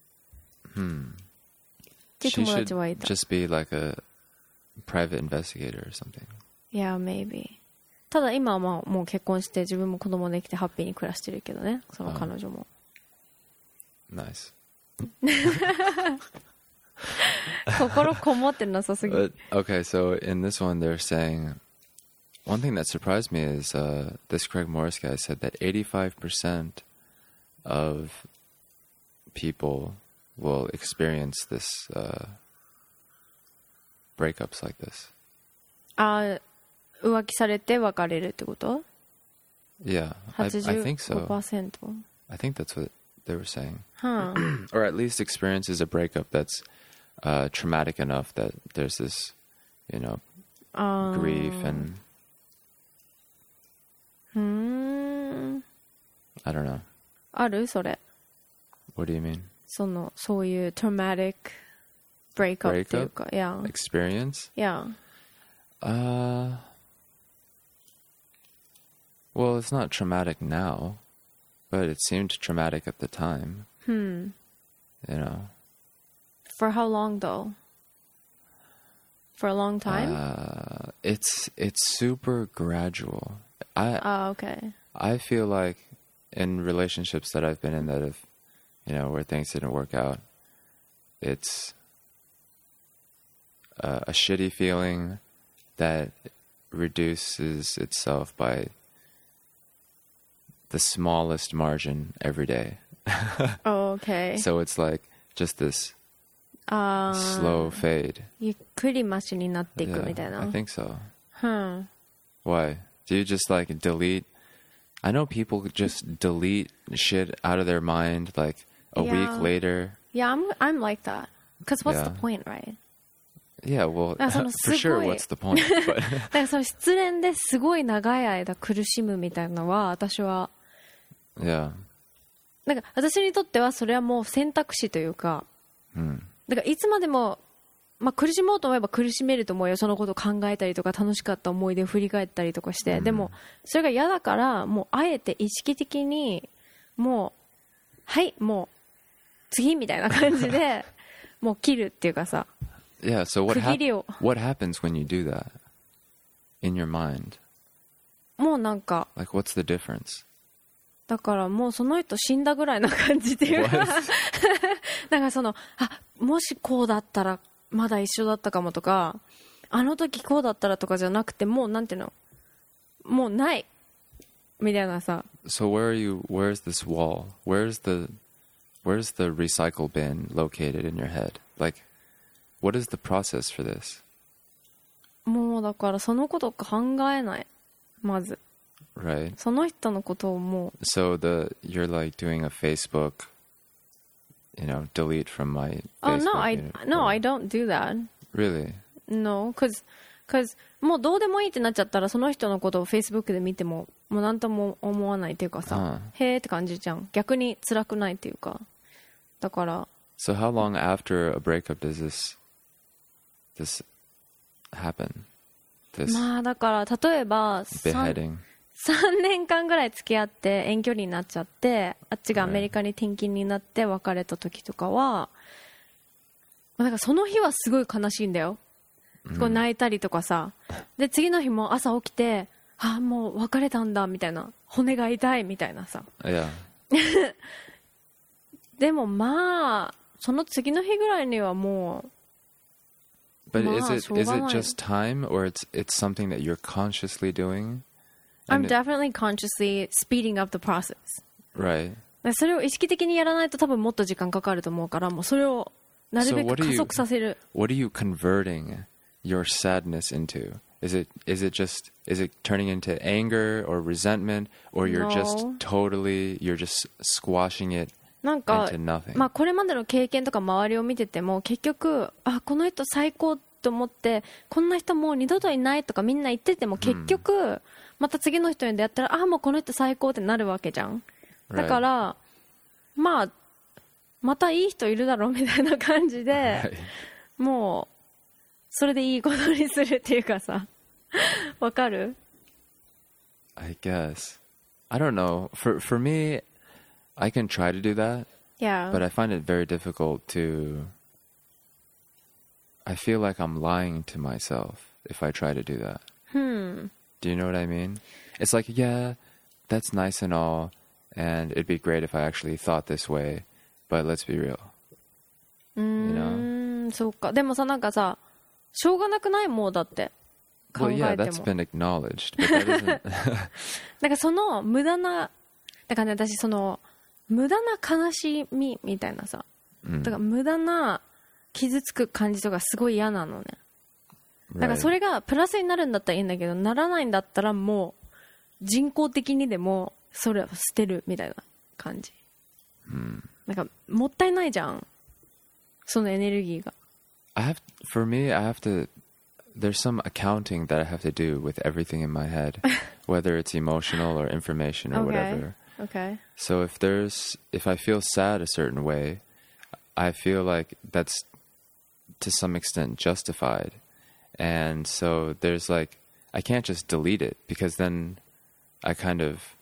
っていう She 友 should 達はいた。 just be like a private investigator or something. Yeah, maybe. ただ今はまあもう結婚して自分も子供できてハッピーに暮らしてるけどね、その彼女も。 Nice. 心こもってなさすぎる。 But, okay, so in this one, they're saying one thing that surprised me is this Craig Morris guy said that 85% of people will experience this breakups like this. 浮気されて別れるってこと？ Yeah, I think so. 85%? I think that's what they were saying. Huh. Or at least experiences a breakup that's traumatic enough that there's this, grief and I don't know. ある？それ。 What do you mean? そういう traumatic breakup っていうか。Yeah. Experience? Yeah. Well, it's not traumatic now, but it seemed traumatic at the time. For how long though? For a long time? It's super gradual. Okay. I feel like in relationships that I've been in that have, where things didn't work out, it's a shitty feeling that reduces itself by the smallest margin every day. Okay. So it's like just this slow fade. ゆっくりマシになっていく Yeah, みたいな。 I think so. Huh. Why? Do you just like delete? I know people just delete shit out of their mind like a Yeah. week later. Yeah, I'm like that. Because what's the Yeah. point, right? Yeah, well, だから for sure, すごい what's the point? But だからその失恋ですごい長い間苦しむみたいなのは私は yeah. なんか私にとってはそれはもう選択肢というか、だからいつまでも、苦しもうと思えば苦しめると思うよ。そのことを考えたりとか楽しかった思い出を振り返ったりとかして、でもそれが嫌だからもうあえて意識的にもうはいもう次みたいな感じでもう切るっていうかさ。 Yeah, so what 区切りを what happens when you do that in your mind? もうなんか Like, what's the difference? だからもうその人死んだぐらいな感じっていうか What? だからもしこうだったらまだ一緒だったかもとか、あの時こうだったらとかじゃなくて、もうなんていうの、もうないみたいなさ。 So where's this wall? Where's the recycle bin located in your head? Like, what is the process for this? もうだからそのこと考えない。まず Right? その人のことをも So you're like doing a Facebook, delete from my う Facebook. No, I don't do that. Really? No, cause もうどうでもいいってなっちゃったらその人のことを Facebook で見てももう何とも思わないっていうかさ、へーって感じじゃん。逆に辛くないっていうか。だから So how long after a breakup does this happen? This まあだから例えば beheading? 3年間ぐらい付き合って遠距離になっちゃって、あっちがアメリカに転勤になって別れた時とかは、なんかその日はすごい悲しいんだよ。すごい泣いたりとかさ。で、次の日も朝起きて、あ、もう別れたんだみたいな。骨が痛いみたいなさ。 Yeah. でもまあ、その次の日ぐらいにはもう、 But まあ is it just time, or it's something that you're consciously doing? I'm definitely consciously speeding up the process. Right. それを意識的にやらないと多分もっと時間かかると思うから、もうそれをなるべく加速させる。 What are you converting your sadness into? Is it turning into anger or resentment, or you're just squashing it なんか into nothing? まあこれまでの経験とか周りを見てても結局この人最高と思ってこんな人もう二度といないとかみんな言ってても結局また次の人に出会ったらもうこの人最高ってなるわけじゃん。だからまあまたいい人いるだろうみたいな感じでもうそれでいいことにするっていうかさわかる？ I guess. I don't know. For me, I can try to do that. Yeah. But I find it very difficult to... I feel like I'm lying to myself if I try to do that. Do you know what I mean? It's like, yeah, that's nice and all, and it'd be great if I actually thought this way, but let's be real. You know? そうか。でもさ、なんかさ、しょうがなくない？もうだって。考えても。 Well, yeah, that's been acknowledged, but that isn't... なんかその無駄な、だからね、私その、無駄な悲しみみたいなさ、だから無駄な傷つく感じとかすごい嫌なのね。だからそれがプラスになるんだったらいいんだけど、ならないんだったらもう人工的にでもそれを捨てるみたいな感じ。なんかもったいないじゃん。そのエネルギーが。 For me, I have to... There's some accounting that I have to do with everything in my head, whether it's emotional or information or whatever. Okay. So if I feel sad a certain way, I feel like that's to some extent justified. And so there's like, I can't just delete it because then I kind of,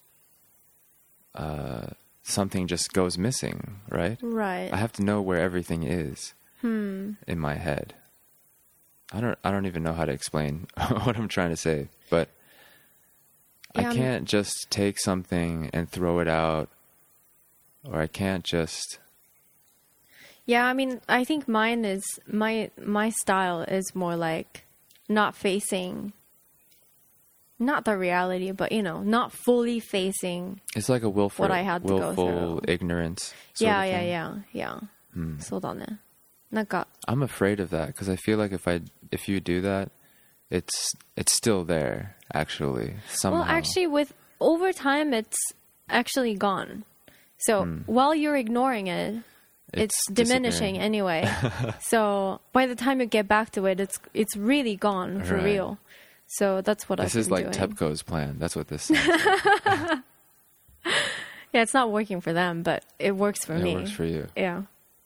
something just goes missing, right? Right. I have to know where everything is in my head. I don't even know how to explain what I'm trying to say, but I can't just take something and throw it out, or I can't just... Yeah, I mean, I think mine is, my style is more like not facing, not the reality, but, you know, not fully facing It's like a willful ignorance sort of thing. Yeah. そうだね。なんか I'm afraid of that because I feel like if you do that, it's still there actually somehow. Well, actually, with over time, it's actually gone. So while you're ignoring it, it's diminishing anyway. So by the time you get back to it, it's really gone for real. So that's what I've been doing. This is like TEPCO's plan. That's what this sounds like. Yeah, it's not working for them, but it works for me. It works for you. Yeah.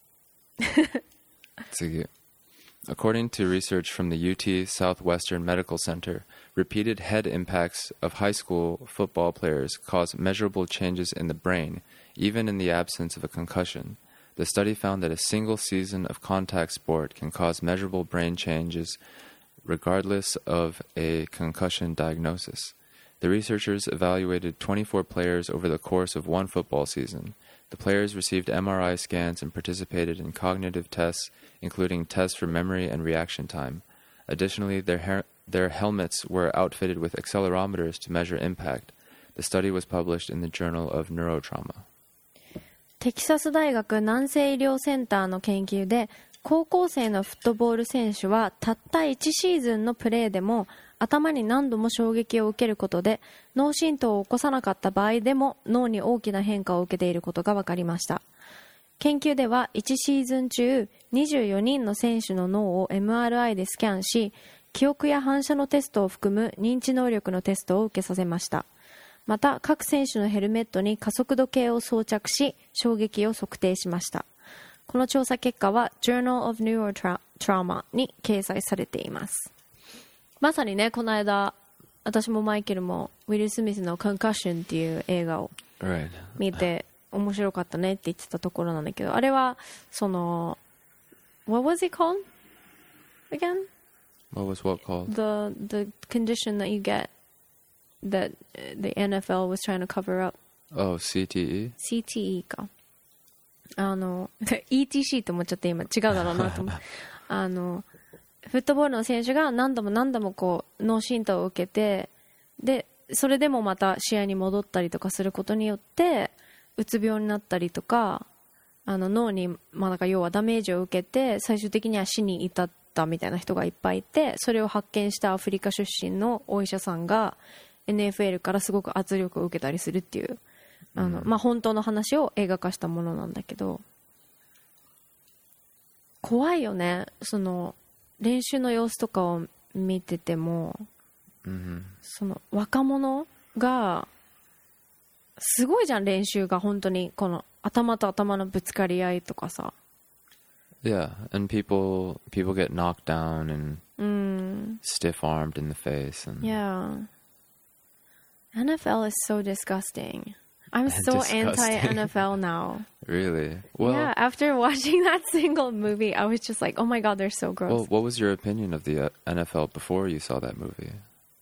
According to research from the UT Southwestern Medical Center, repeated head impacts of high school football players cause measurable changes in the brain, even in the absence of a concussion. The study found that a single season of contact sport can cause measurable brain changes regardless of a concussion diagnosis. The researchers evaluated 24 players over the course of one football season. The players received MRI scans and participated in cognitive tests, including tests for memory and reaction time. Additionally, their helmets were outfitted with accelerometers to measure impact. The study was published in the Journal of Neurotrauma. テキサス大学南西医療センターの研究で、高校生のフットボール選手はたった1シーズンのプレーでも頭に何度も衝撃を受けることで脳震盪を起こさなかった場合でも脳に大きな変化を受けていることが分かりました。研究では1シーズン中24人の選手の脳を MRI でスキャンし、記憶や反射のテストを含む認知能力のテストを受けさせました。また各選手のヘルメットに加速度計を装着し衝撃を測定しました。この調査結果は Journal of Neurotrauma に掲載されています。まさにね、この間私もマイケルもウィル・スミスのコンカッションっていう映画を Right. 見て面白かったねって言ってたところなんだけど、あれはその What was it called again? What was what called? The condition that you get that the NFL was trying to cover up. Oh, CTE? CTE か。ETC って思っちゃって今違うだろうなと思う。フットボールの選手が何度もこう脳震盪を受けて、でそれでもまた試合に戻ったりとかすることによってうつ病になったりとか、脳になんか要はダメージを受けて最終的には死に至ったみたいな人がいっぱいいて、それを発見したアフリカ出身のお医者さんが NFL からすごく圧力を受けたりするっていう本当の話を映画化したものなんだけど、怖いよね。その練習の様子とかを見てても、その若者がすごいじゃん、練習が本当にこの頭と頭のぶつかり合いとかさ。 Yeah, and people get knocked down and stiff-armed in the face. And Yeah. NFL is so disgusting. I'm so anti-NFL now. Really? Well, yeah, after watching that single movie, I was just like, oh my god, they're so gross. Well, what was your opinion of the NFL before you saw that movie?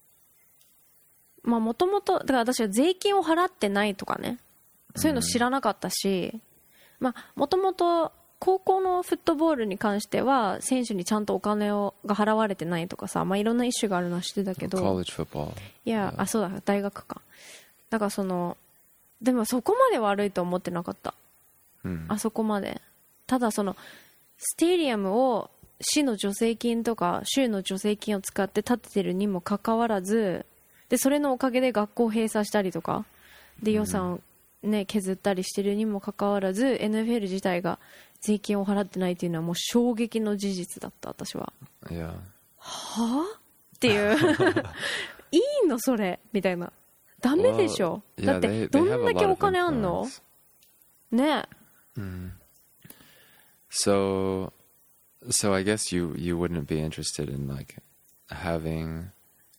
もともとだから私は税金を払ってないとかね、そういうの知らなかったし、もともと高校のフットボールに関しては選手にちゃんとお金が払われてないとかさ、いろんなイシュがあるのは知ってたけど、 College football. いや、そうだ、大学か。だからでもそこまで悪いと思ってなかった、あそこまで。ただステディアムを市の助成金とか州の助成金を使って建ててるにもかかわらず、でそれのおかげで学校を閉鎖したりとかで予算を、削ったりしてるにもかかわらず NFL 自体が税金を払ってないっていうのはもう衝撃の事実だった、私は。 Yeah. はぁっていういいのそれみたいな。ダメでしょ、だってどんだけお金あんのね。 So I guess you wouldn't be interested in like having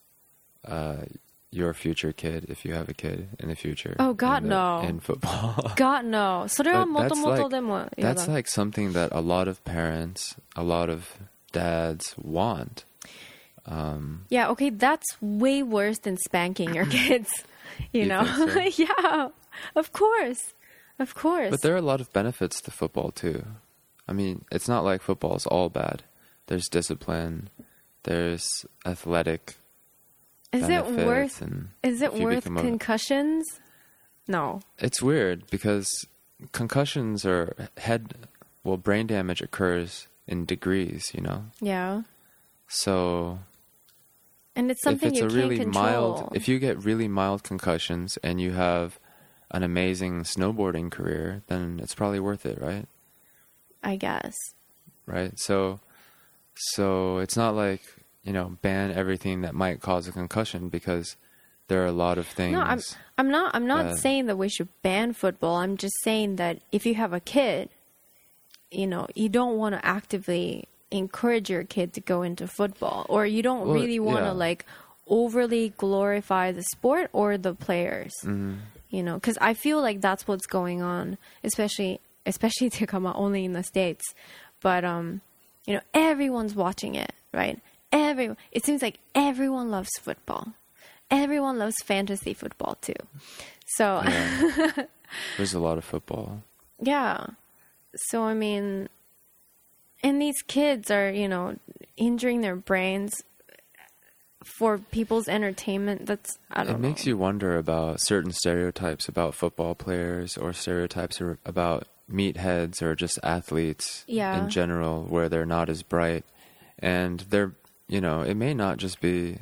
your future kid, if you have a kid in the future. Oh God, no. In football. God, no. それはもともとでも嫌だ。 That's like something that a lot of parents, a lot of dads want. Yeah, okay, that's way worse than spanking your kids. You know? Think so? Yeah, of course. Of course. But there are a lot of benefits to football too. I mean, it's not like football is all bad. There's discipline, there's athletic Is it benefits. worth concussions? No. It's weird because concussions are brain damage occurs in degrees, you know? Yeah. So and it's something you can't control. If you get really mild concussions and you have an amazing snowboarding career, then it's probably worth it, right? I guess. Right? So it's not like, you know, ban everything that might cause a concussion because there are a lot of things. No, I'm not saying that we should ban football. I'm just saying that if you have a kid, you know, you don't want to actively encourage your kid to go into football, or you don't really want to like overly glorify the sport or the players. You know, because I feel like that's what's going on, especially to come out only in the States. But you know, everyone's watching it, right? It seems like everyone loves football. Everyone loves fantasy football too. So there's a lot of football. Yeah. So I mean, and these kids are, you know, injuring their brains for people's entertainment. I don't know. It makes you wonder about certain stereotypes about football players, or stereotypes about meatheads or just athletes in general, where they're not as bright. And they're, you know, it may not just be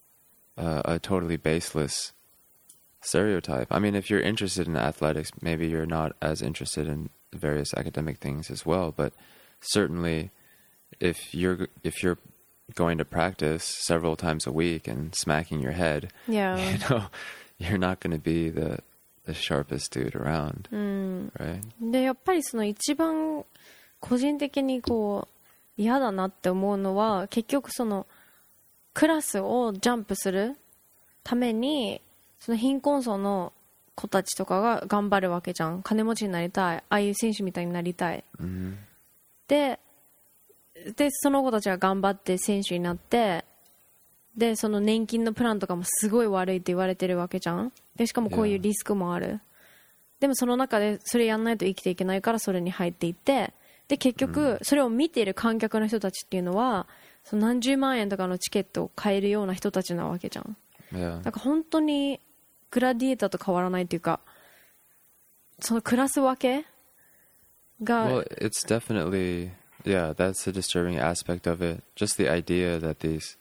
a totally baseless stereotype. I mean, if you're interested in athletics, maybe you're not as interested in various academic things as well. But certainly, if you're going to practice several times a week and smacking your head, you know, you're not going to be the sharpest dude around, right? でやっぱりその一番個人的にこう嫌だなって思うのは、結局そのクラスをジャンプするためにその貧困層の子たちとかが頑張るわけじゃん。金持ちになりたい、ああいう選手みたいになりたい、でその子たちが頑張って選手になって、でその年金のプランとかもすごい悪いって言われてるわけじゃん。でしかもこういうリスクもある。でもその中でそれやんないと生きていけないからそれに入っていって、で結局それを見ている観客の人たちっていうのはその何十万円とかのチケットを買えるような人たちなわけじゃん。だから本当にグラディエーターと変わらないというか、そのクラス分けが Well, it's definitely, yeah, that's a disturbing aspect of it. Just the idea that these,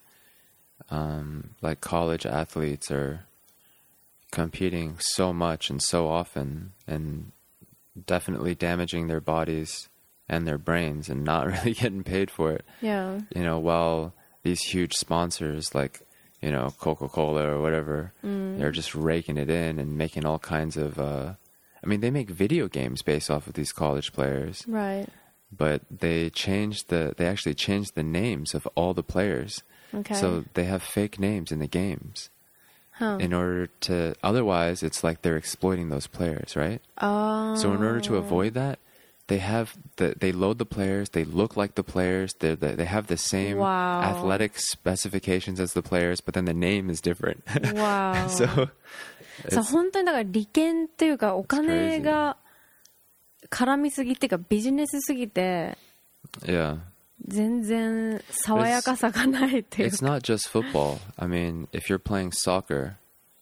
like college athletes are competing so much and so often and definitely damaging their bodies and their brains and not really getting paid for it. Yeah. You know, while these huge sponsors like, you know, Coca-Cola or whatever, they're just raking it in and making all kinds of, I mean, they make video games based off of these college players. Right. But they actually changed the names of all the players. Okay. So they have fake names in the games. Huh. In order to, otherwise it's like they're exploiting those players, right? Oh. So in order to avoid that, they load the players, they look like the players, they have the same athletic specifications as the players, but then the name is different. Wow. So 本当にだから利権っていうかお金が絡みすぎっていうかビジネスすぎて Yeah. 全然爽やかさがないっていうか It's not just football. I mean, if you're playing soccer,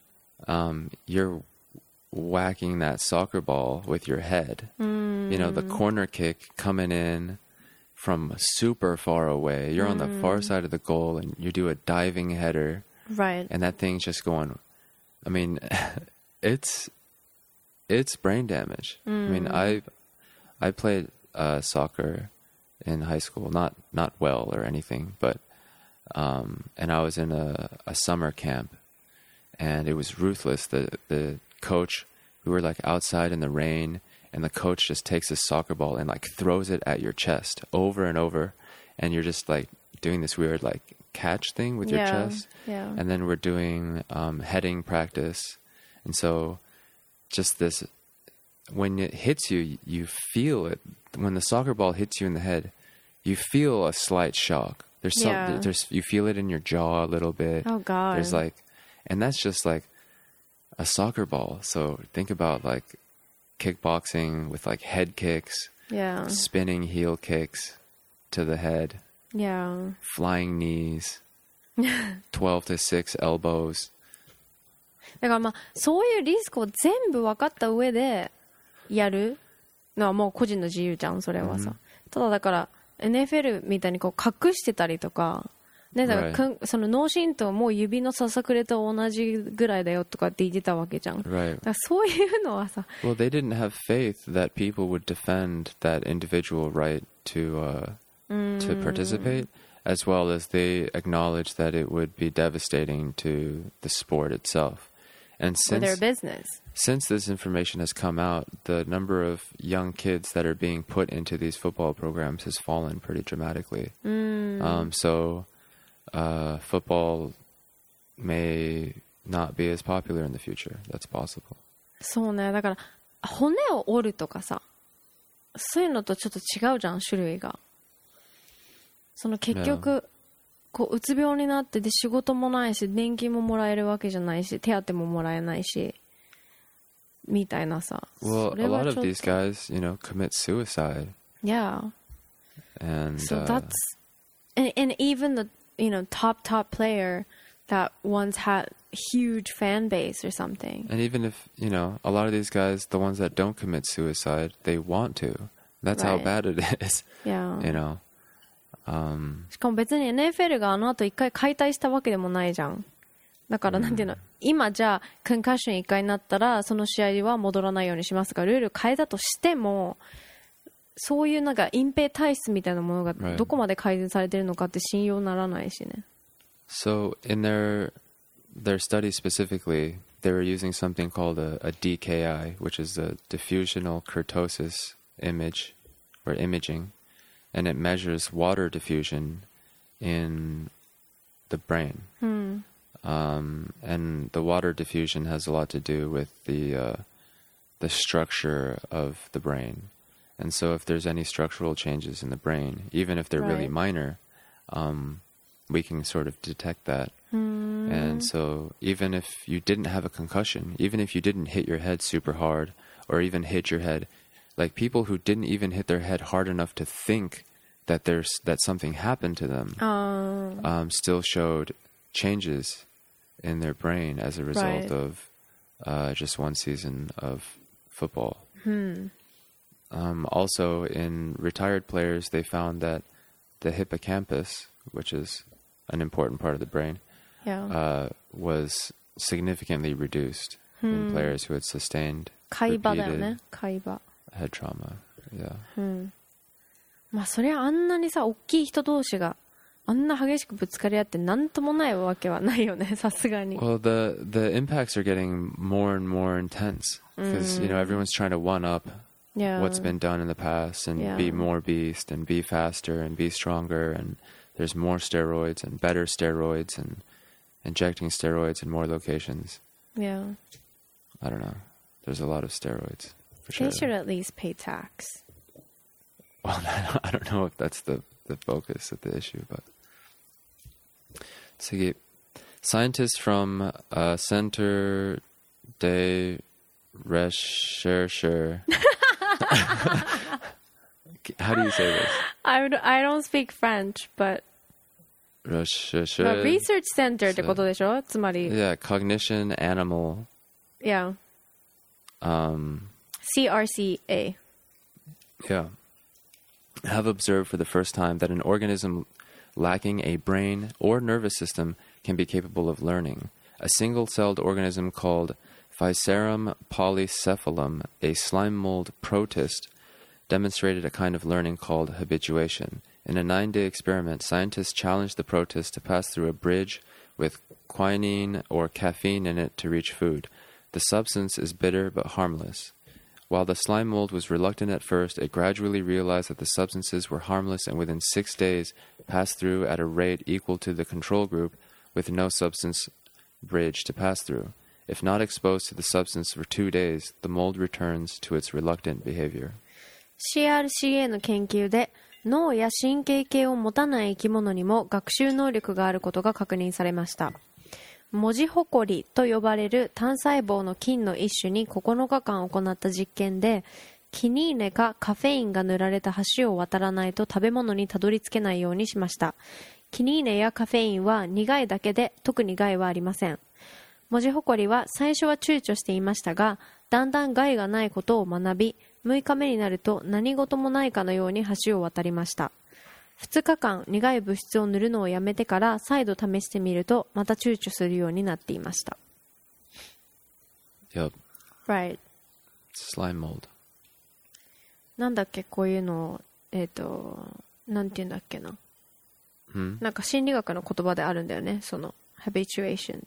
you're whacking that soccer ball with your head. You know, the corner kick coming in from super far away. You're on the far side of the goal and you do a diving header. Right. And that thing's just going, I mean, it's brain damage. I mean, I played soccer in high school, not well or anything, but and I was in a summer camp and it was ruthless. The coach, we were like outside in the rain, and the coach just takes a soccer ball and like throws it at your chest over and over, and you're just like doing this weird like catch thing with your chest. Yeah. And then we're doing heading practice, and so just this, when it hits you, you feel it. When the soccer ball hits you in the head, you feel a slight shock. You feel it in your jaw a little bit. Oh God. There's like, and that's just like a soccer ball. So think about like kickboxing with like head kicks, spinning heel kicks to the head, flying knees, 12 to 6 elbows. だからまあそういうリスクを全部分かった上でやるのはもう個人の自由じゃん、それはさ。ただだから NFL みたいにこう隠してたりとか、ね、だからその脳震盪もう指のささくれと同じぐらいだよとかって言ってたわけじゃん。だからそういうのはさ。 Well, they didn't have faith that people would defend that individual right to participate, as well as they acknowledged that it would be devastating to the sport itself. And For their business. Since this information has come out, the number of young kids that are being put into these football programs has fallen pretty dramatically. So football may not be as popular in the future. That's possible. そうね。だから骨を折るとかさ、そういうのとちょっと違うじゃん、種類が。その結局、こううつ病になってで仕事もないし年金ももらえるわけじゃないし手当ももらえないしみたいなさ。 Well, a lot of these guys, you know, commit suicide. Yeah. And so that's and even the, you know, top player that once had huge fan base or something. And even if, you know, a lot of these guys, the ones that don't commit suicide, they want to. That's how bad it is. Yeah. You know. しかも別に NFL があの後一回解体したわけでもないじゃん。だからなんていうの、今じゃあコンカッション一回になったらその試合は戻らないようにしますが、ルール変えたとしてもそういうなんか隠蔽体質みたいなものがどこまで改善されてるのかって信用ならないしね。 So in their study specifically, they were using something called a DKI, which is a diffusional kurtosis image or imaging. And it measures water diffusion in the brain. And the water diffusion has a lot to do with the structure of the brain. And so if there's any structural changes in the brain, even if they're really minor, we can sort of detect that. And so even if you didn't have a concussion, even if you didn't hit your head super hard or even hit your head, like people who didn't even hit their head hard enough to think that that something happened to them still showed changes in their brain as a result of just one season of football. Also, in retired players, they found that the hippocampus, which is an important part of the brain, was significantly reduced in players who had sustained repeated head trauma. Yeah. まあそりゃあんなにさ大きい人同士があんな激しくぶつかり合ってなんともないわけはないよねさすがに。 Well, the impacts are getting more and more intense because you know everyone's trying to one up what's been done in the past and be more beast and be faster and be stronger, and there's more steroids and better steroids and injecting steroids in more locations. Yeah. I don't know. There's a lot of steroids for sure. They should at least pay tax. Well, I don't know if that's the focus of the issue, but次. Scientists from Centre de Recherche. How do you say this? I don't speak French, but Recherche. Research Center ってことでしょつまり。 Yeah, cognition, animal. Yeah. CRCA. Yeah. Have observed for the first time that an organism lacking a brain or nervous system can be capable of learning. A single-celled organism called Physarum polycephalum, a slime mold protist, demonstrated a kind of learning called habituation. In a 9-day experiment, scientists challenged the protist to pass through a bridge with quinine or caffeine in it to reach food. The substance is bitter but harmless. While the slime mold was reluctant at first, it gradually realized that the substances were harmless and within 6 days passed through at a rate equal to the control group with no substance bridge to pass through. If not exposed to the substance for 2 days, the mold returns to its reluctant behavior. CRCA の研究で脳や神経系を持たない生き物にも学習能力があることが確認されました。文字ほこりと呼ばれる単細胞の菌の一種に9日間行った実験で、キニーネかカフェインが塗られた橋を渡らないと食べ物にたどり着けないようにしました。キニーネやカフェインは苦いだけで特に害はありません。文字ほこりは最初は躊躇していましたが、だんだん害がないことを学び、6日目になると何事もないかのように橋を渡りました。2日間苦い物質を塗るのをやめてから再度試してみるとまた躊躇するようになっていました。 Yep. Right. Slime mold. なんだっけこういうのなんていうんだっけな。なんか心理学の言葉であるんだよね。その habituation って。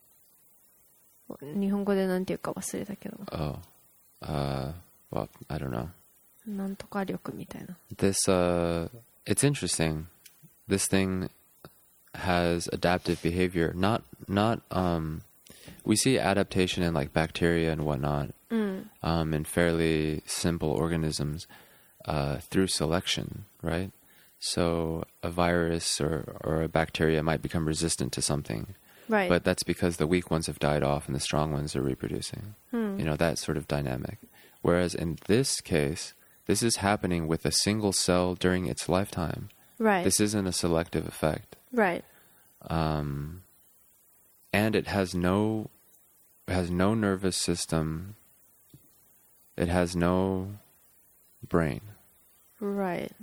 日本語でなんていうか忘れたけど。 Oh. Well, I don't know. なんとか力みたいな。 It's interesting. This thing has adaptive behavior. Not we see adaptation in like bacteria and whatnot, in fairly simple organisms, through selection, right? So a virus or a bacteria might become resistant to something. Right. But that's because the weak ones have died off and the strong ones are reproducing. You know, that sort of dynamic. Whereas in this case, this is happening with a single cell during its lifetime. Right. This isn't a selective effect. Right. And it has no nervous system. It has no brain. Right.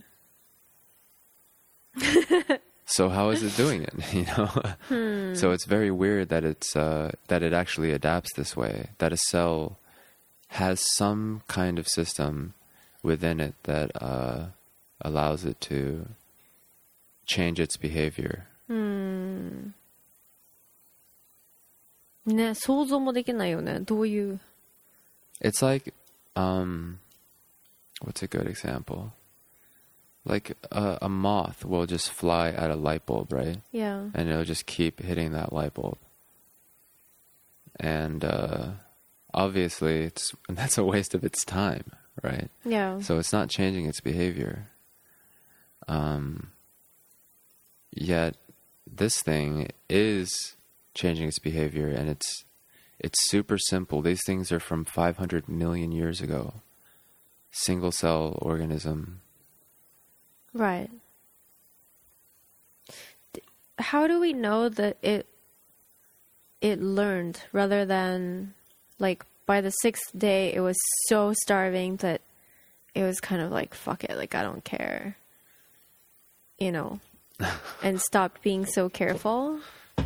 So how is it doing it? You know. So it's very weird that that it actually adapts this way. That a cell has some kind of system within it that allows it to change its behavior. ね、想像もできないよね。どういう。 It's like, what's a good example? Like a moth will just fly at a light bulb, right? Yeah. And it'll just keep hitting that light bulb. And obviously, that's a waste of its time, right? Yeah. So it's not changing its behavior. Yet this thing is changing its behavior, and it's super simple. These things are from 500 million years ago. Single cell organism. Right. How do we know that it learned rather than like by the 6th day it was so starving that it was kind of like, fuck it, like I don't care, you know, and stopped being so careful?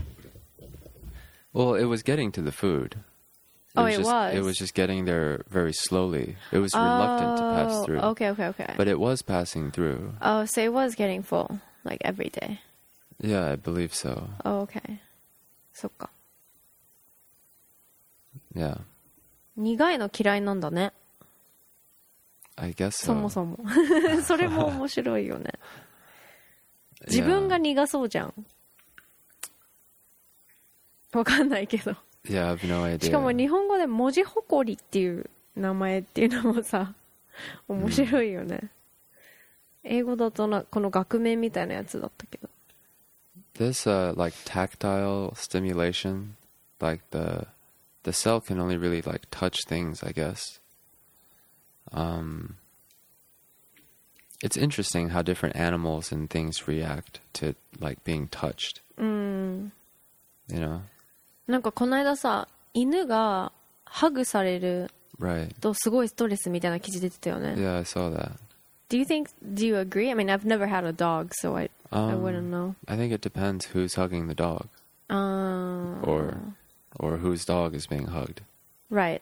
Well, it was getting to the food. It was just getting there very slowly. It was reluctant to pass through. Okay. But it was passing through. Oh, so it was getting full, like every day. Yeah, I believe so. Oh, okay. そっか。 Yeah. 苦いの嫌いなんだね。 I guess so. そもそも。それも面白いよね。自分が苦そうじゃん。わかんないけど。 Yeah, I have no idea. しかも日本語で文字ほこりっていう名前っていうのもさ、面白いよね。英語だとこの学名みたいなやつだったけど。 This like tactile stimulation, like the cell can only really like touch things, I guess. It's interesting how different animals and things react to like being touched. You know? なんかこの間さ、犬がハグされる Right. とすごいストレスみたいな記事出てたよね。 Yeah, I saw that. Do you agree? I mean, I've never had a dog, so I wouldn't know. I think it depends who's hugging the dog. Or whose dog is being hugged. Right.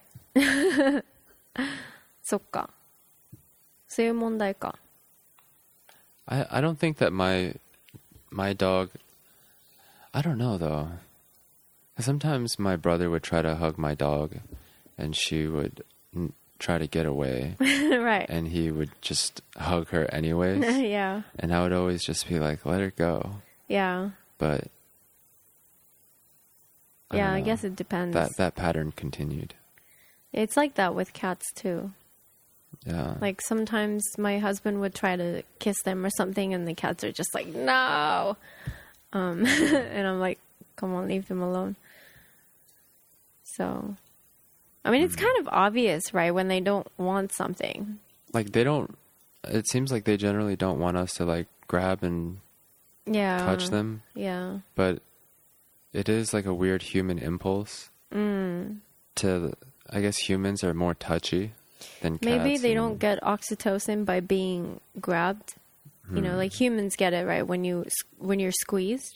そっか。そういう問題か。 I don't think that my dog... I don't know, though. Sometimes my brother would try to hug my dog, and she would try to get away. Right. And he would just hug her anyways. Yeah. And I would always just be like, let her go. Yeah. But... I guess it depends. That pattern continued. It's like that with cats, too. Yeah. Like sometimes my husband would try to kiss them or something, and the cats are just like, no. And I'm like, come on, leave them alone. So, I mean, it's kind of obvious, right? When they don't want something. Like they don't, it seems like they generally don't want us to like grab and touch them. Yeah. But it is like a weird human impulse to, I guess humans are more touchy than cats. Maybe they don't get oxytocin by being grabbed. You know, like humans get it, right? When you're squeezed.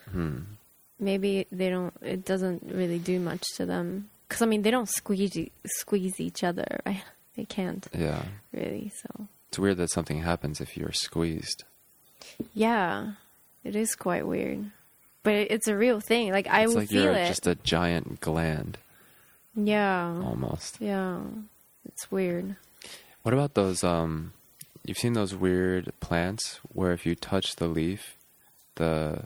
Maybe they don't, it doesn't really do much to them. Because, I mean, they don't squeeze each other, right? They can't. Yeah. Really, so. It's weird that something happens if you're squeezed. Yeah. It is quite weird. But it's a real thing. Like, I would feel it. It's like you're just a giant gland. Yeah. Almost. Yeah. It's weird. What about those, you've seen those weird plants where if you touch the leaf, the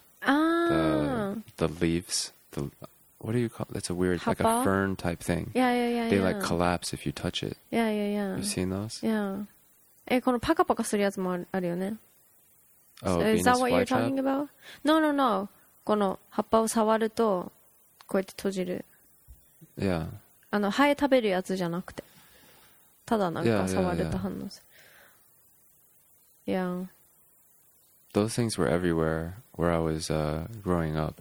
leaves, what do you call it? It's a weird, like a fern type thing. Yeah. They like collapse if you touch it. Yeah. You've seen those? Yeah. このパカパカするやつもあるよね。 Oh, Is Venus that what you're flytrap? talking about? No. この葉っぱを触るとこうやって閉じる。 Yeah. ハエ食べるやつじゃなくて。ただなんか Yeah. 触ると反応する。Yeah. Those things were everywhere where I was growing up.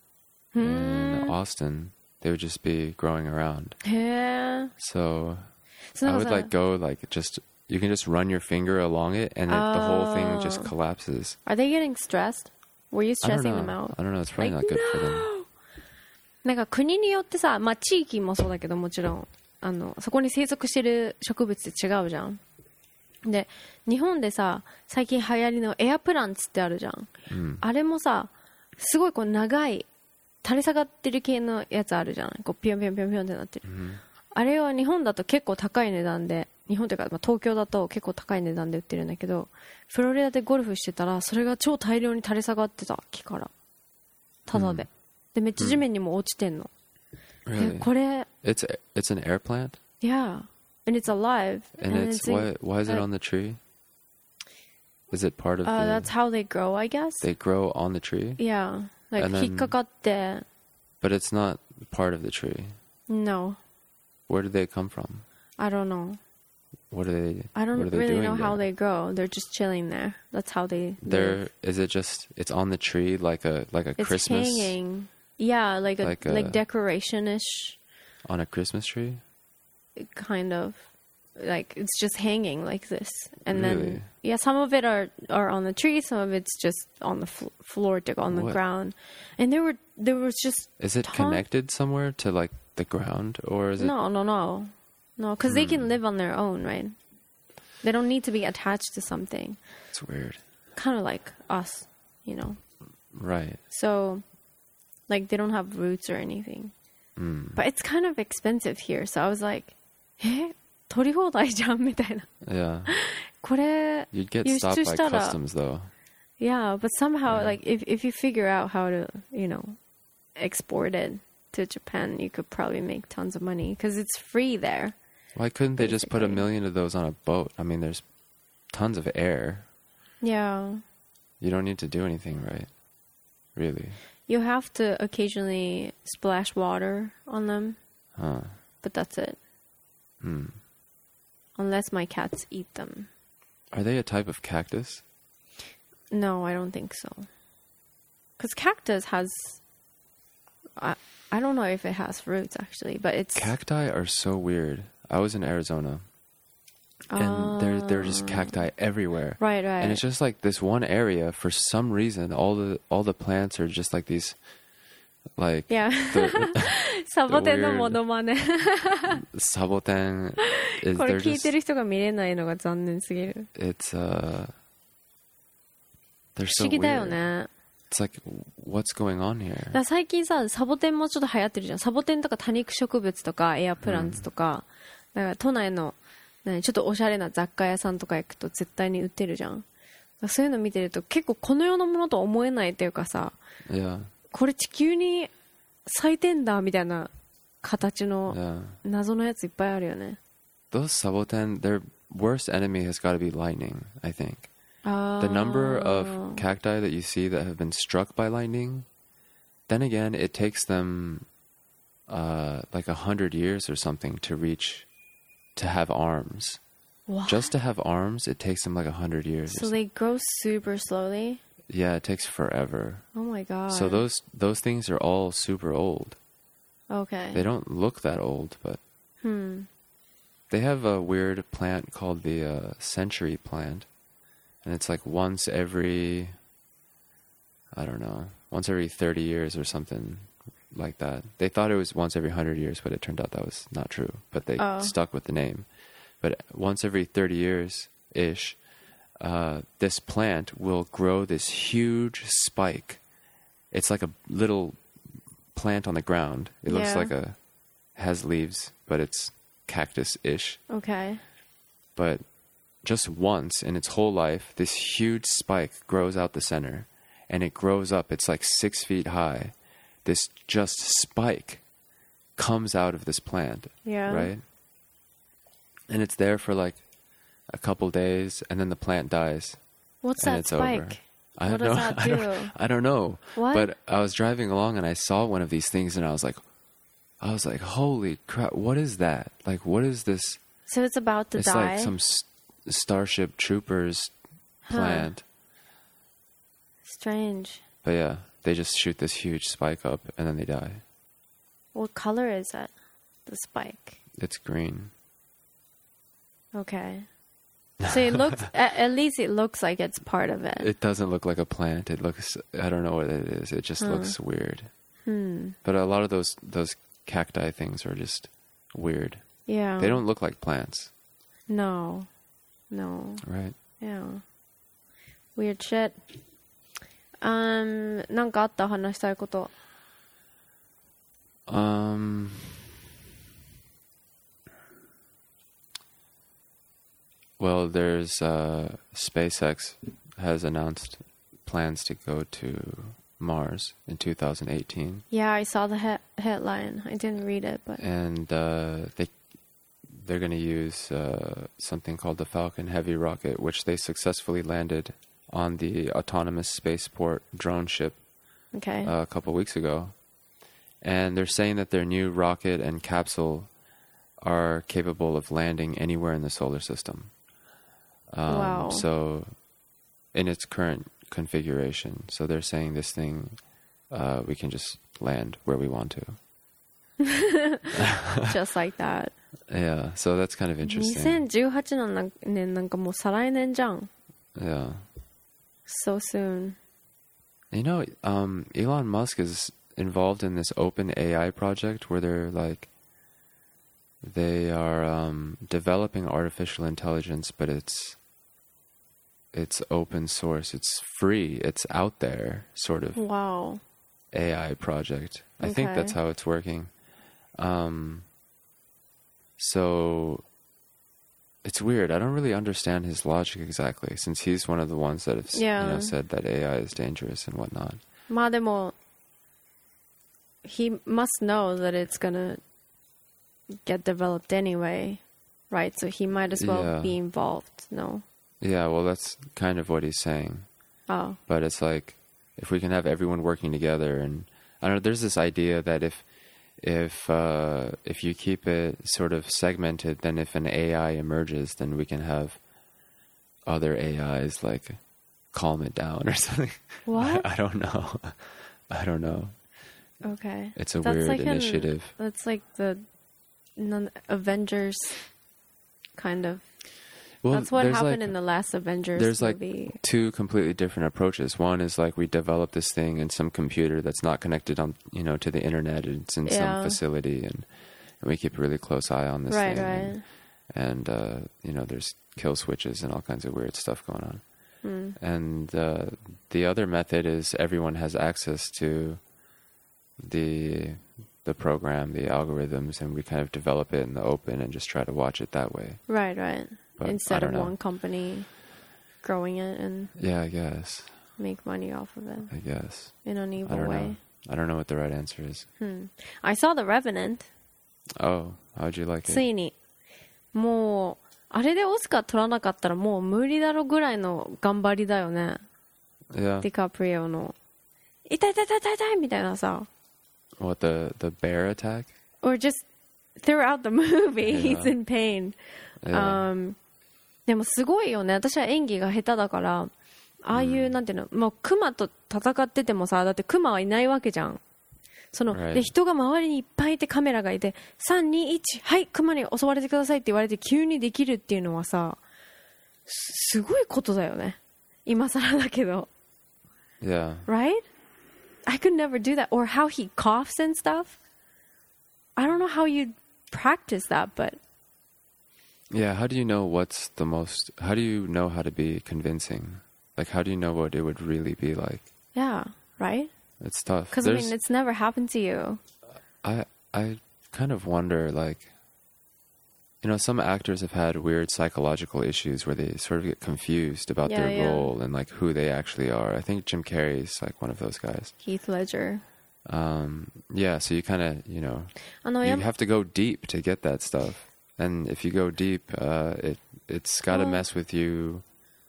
In Austin, they would just be growing around. へー。 So I would like go like just, you can just run your finger along it and the whole thing just collapses. Are they getting stressed? Were you I don't stressing know. them out? I don't know. It's probably Like, not good for them. なんか国によってさ、まあ地域もそうだけどもちろん、そこに生息してる植物って違うじゃん。で、日本でさ、最近流行りのエアプランツってあるじゃん。あれもさ、すごいこう長い、垂れ下がってる系のやつあるじゃん。こうピョンピョンピョンピョンってなってる。あれは日本だと結構高い値段で日本というか、まあ、東京だと結構高い値段で売ってるんだけど、フロリダでゴルフしてたらそれが超大量に垂れ下がってた、木からただで、でめっちゃ地面にも落ちてんの、 Really? これ It's an air plant? Yeah, and it's alive. And it's why is it on the tree? Is it part of the... That's how they grow, I guess. They grow on the tree? Yeah, like And then- 引っかかって、 But it's not part of the tree. No, Where did they come from? I don't know. What are they I don't what are they really doing know how there? they grow. They're just chilling there. That's how they live. Is it just it's on the tree like a It's Christmas hanging. Yeah, like decoration-ish on a Christmas tree? kind of. Like it's just hanging like this, and Really? then yeah, some of it are on the tree, some of it's just on the floor, on the What? ground, and there was just Is it connected somewhere to like the ground or is it no, because they can live on their own, right? They don't need to be attached to something. It's weird. Kind of like us, you know. Right. So, like they don't have roots or anything. Mm. But it's kind of expensive here, so I was like, 取り放題じゃんみたいな。 Yeah. これ You'd get 輸 stopped 出 by したら customs though. Yeah, but somehow, Yeah. like, if you figure out how to, you know, export it to Japan, you could probably make tons of money because it's free there. Why couldn't they just put a Basically. million of those on a boat? I mean, there's tons of air. Yeah. You don't need to do anything, right? Really? You have to occasionally splash water on them, Huh. but that's it. Hmm. Unless my cats eat them. Are they a type of cactus? No, I don't think so. Because cactus has... I don't know if it has roots, actually, but it's... Cacti are so weird. I was in Arizona, and they're just cacti everywhere. Right. And it's just like this one area. For some reason, all the plants are just like these, like Yeah. the サボテンのモノマネ。 saboten. Is これ they're 聞いて just る人が見れないのが残念すぎる。 it's they're 不 so 思議だよ weird. ね。 It's like what's going on だ here? から最近さ、サボテンもちょっと流行ってるじゃん。サボテンとか多肉植物とかエアプランツとか、だから都内の、ね、ちょっとおしゃれな雑貨屋さんとか行くと絶対に売ってるじゃん。だからそういうの見てると結構この世のものと思えないっていうかさ、 Yeah, これ地球に咲いてんだみたいな形の yeah. 謎のやついっぱいあるよね。 Those saboten, their worst enemy has got to be lightning. I think. あー The number of cacti that you see that have been struck by lightning, then again, it takes them like 100 years or something to have arms. What? Just to have arms, it takes them like 100 years. So they grow super slowly? Yeah, it takes forever. Oh my god. So those things are all super old. Okay. They don't look that old, but they have a weird plant called the century plant. And it's like once every 30 years or something like that. They thought it was once every 100 years, but it turned out that was not true. But they stuck with the name. But once every 30 years-ish, this plant will grow this huge spike. It's like a little plant on the ground. It looks Yeah. like has leaves, but it's cactus-ish. Okay. But just once in its whole life, this huge spike grows out the center, and it grows up. It's like 6 feet high. This just spike comes out of this plant, Yeah. right? And it's there for like a couple days, and then the plant dies, What's and that it's spike? over. I What have does no, that I don't, do? I don't know. What? But I was driving along, and I saw one of these things, and I was like, holy crap! What is that? Like, what is this? So it's about to It's die? like some Starship Troopers plant. Strange. But yeah, they just shoot this huge spike up and then they die. What color is it? The spike. It's green. Okay. So it looks, at least it looks like it's part of it. It doesn't look like a plant. It looks, I don't know what it is. It just looks weird. But a lot of those cacti things are just weird. Yeah. They don't look like plants, No. No. right? Yeah. Weird shit. なんかあった話したいこと。 Well, there's SpaceX has announced plans to go to Mars in 2018. Yeah, I saw the headline. I didn't read it, but And they're going to use something called the Falcon Heavy rocket, which they successfully landed on the autonomous spaceport drone ship okay. a couple weeks ago. And they're saying that their new rocket and capsule are capable of landing anywhere in the solar system. Wow. So in its current configuration. So they're saying this thing, we can just land where we want to. Just like that. Yeah, so that's kind of interesting. 2018年なんかもう再来年じゃん。 Yeah. So soon. You know, Elon Musk is involved in this open AI project where they are developing artificial intelligence, but it's open source. It's free. It's out there, sort of Wow. AI project. I think that's Okay. how it's working. So it's weird. I don't really understand his logic exactly, since he's one of the ones that have Yeah. said that AI is dangerous and whatnot. まあでも he must know that it's gonna get developed anyway, right? So he might as well Yeah. be involved. No. Yeah, well, that's kind of what he's saying. Oh. But it's like, if we can have everyone working together, and I don't know, there's this idea that if you keep it sort of segmented, then if an AI emerges, then we can have other AIs like calm it down or something. What? I don't know. I don't know. Okay. It's a That's weird like initiative. That's like the Avengers kind of. Well, That's what there's happened like, in the last Avengers there's movie. like two completely different approaches. One is like we develop this thing in some computer that's not connected on to the internet. It's in some facility, and we keep a really close eye on this Right, thing. right. And there's kill switches and all kinds of weird stuff going on. And the other method is everyone has access to the program, the algorithms, and we kind of develop it in the open and just try to watch it that way. Right, right. But I Instead of don't know. one company growing it and Yeah, I guess. make money off of it I guess. in an I evil don't way. know. I don't know what the right answer is. I saw The Revenant. Oh, how'd you like つ it? いに。もう、あれでオスカー取らなかったらもう無理だろぐらいの頑張りだよね。 Yeah. ディカプリオの。痛い痛い痛い痛い痛いみたいなさ。 What, the bear attack? Or just throughout the movie, Yeah. he's in pain. Yeah. でもすごいよね。私は演技が下手だから、ああいう、なんていうの、もうクマと戦っててもさ、だってクマはいないわけじゃん。 Right. で、人が周りにいっぱいいてカメラがいて、3、2、1、はい、クマに襲われてくださいって言われて急にできるっていうのはさ、すごいことだよね。今更だけど。 Yeah. Right? I could never do that. Or how he coughs and stuff. I don't know how you'd practice that, but Yeah, how do you know how do you know how to be convincing? Like, how do you know what it would really be like? yeah, right? It's tough. Because I mean, it's never happened to you. I kind of wonder, like, some actors have had weird psychological issues where they sort of get confused about Yeah, their yeah. role and like who they actually are. I think Jim Carrey's like one of those guys. Heath Ledger. Yeah, so you kind of, you have to go deep to get that stuff. And if you go deep, it's got to mess with you.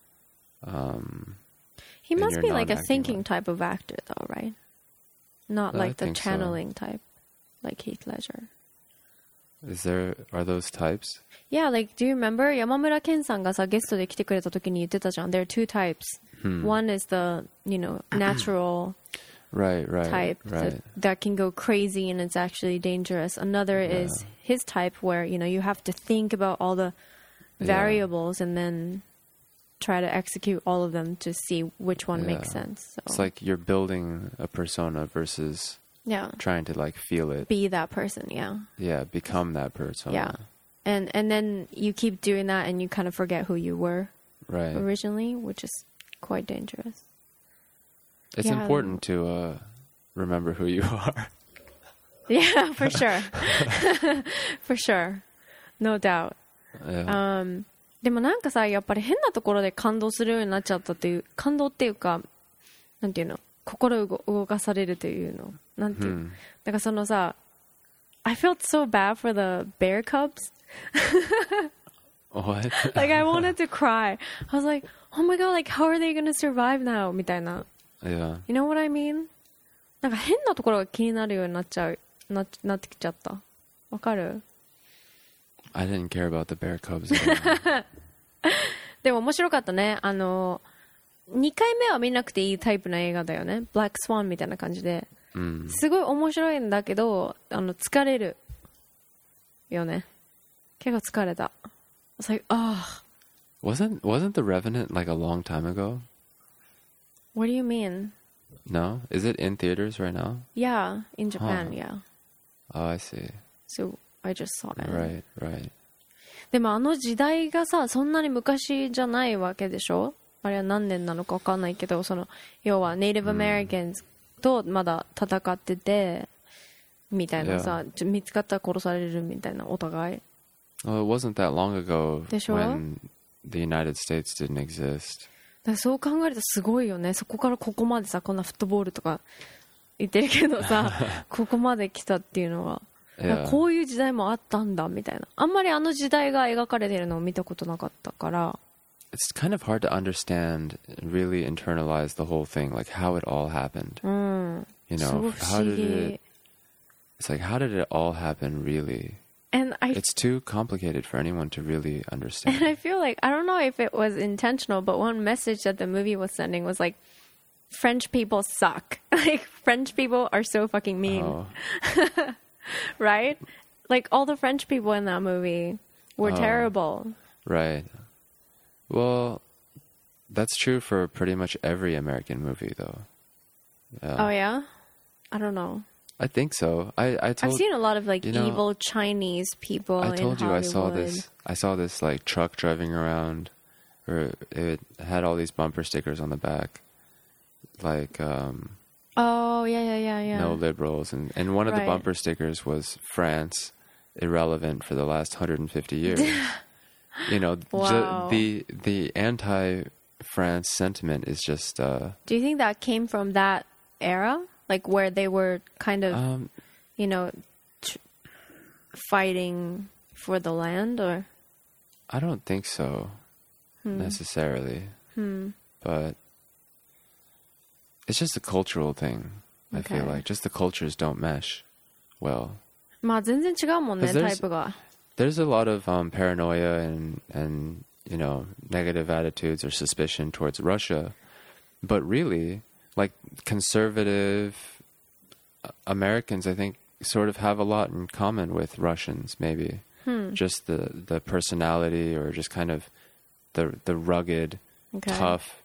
He in must your be like a non-acting thinking life. type of actor, though, right? Not I like the think so. channeling type, like Heath Ledger. Are those types? Yeah, like, do you remember 山村健さんがさ、ゲストで来てくれた時に言ってたじゃん。There are two types. One is the, natural Right, type right. that can go crazy and it's actually dangerous. Another is his type where, you have to think about all the variables and then try to execute all of them to see which one makes sense. So, It's like you're building a persona versus trying to like feel it. be that person, yeah. Yeah, become that persona. Yeah. And then you keep doing that and you kind of forget who you were Right. originally, which is quite dangerous. It's Yeah. important to remember who you are. Yeah, for sure. For sure. No doubt. Yeah. でもなんかさ、やっぱり変なところで感動するようになっちゃったっていう、感動っていうか、なんていうの、心動かされるというの、なんていう、だからそのさ、I felt so bad for the bear cubs. What? Like I wanted to cry. I was like, oh my god, like how are they gonna survive now? みたいな。 Yeah. You know what I mean? なんか変なところが気になるようになってきちゃった。わかる？ I didn't care about the bear cubs at all. でも面白かったね。2回目は見なくていいタイプの映画だよね。Black Swan みたいな感じで。すごい面白いんだけど、疲れるよね。結構疲れた。I was like, oh. Wasn't The Revenant like a long time ago? What do you mean? No? Is it in theaters right now? Yeah, in Japan, yeah. Oh, I see. So I just saw it. Right, right. でも時代がさ、そんなに昔じゃないわけでしょ？あれは何年なのか分かんないけど、要はネイティブアメリカンとまだ戦ってて、みたいなさ、見つかったら殺されるみたいな、お互い。 Well, it wasn't that long ago でしょ？ when the United States didn't exist. だからそう考えるとすごいよね。そこからここまでさ、こんなフットボールとか言ってるけどさ、ここまで来たっていうのは、こういう時代もあったんだみたいな。あんまり時代が描かれてるのを見たことなかったから。 It's kind of hard to understand, really internalize the whole thing, like how it all happened. You know, it's like, how did it all happen, really? It's too complicated for anyone to really understand. And I feel like, I don't know if it was intentional, but one message that the movie was sending was like, French people suck. Like, French people are so fucking mean. Oh. Right? Like, all the French people in that movie were terrible. Right. Well, that's true for pretty much every American movie, though. Oh, yeah? I don't know. I think so. I've seen a lot of like evil Chinese people. I told in you Hollywood. I saw this like truck driving around, or it had all these bumper stickers on the back, like oh yeah. no liberals, and one of the bumper stickers was France, irrelevant for the last 150 years. You know, wow. the anti-France sentiment is just. Do you think that came from that era? Like where they were kind of, you know, fighting for the land, or? I don't think so, necessarily. But it's just a cultural thing, I feel like. Just the cultures don't mesh well. まあ全然違うもんね、タイプが。 There's a lot of paranoia and, you know, negative attitudes or suspicion towards Russia. But really, like conservative Americans, I think, sort of have a lot in common with Russians, maybe. Just the personality, or just kind of the rugged, tough,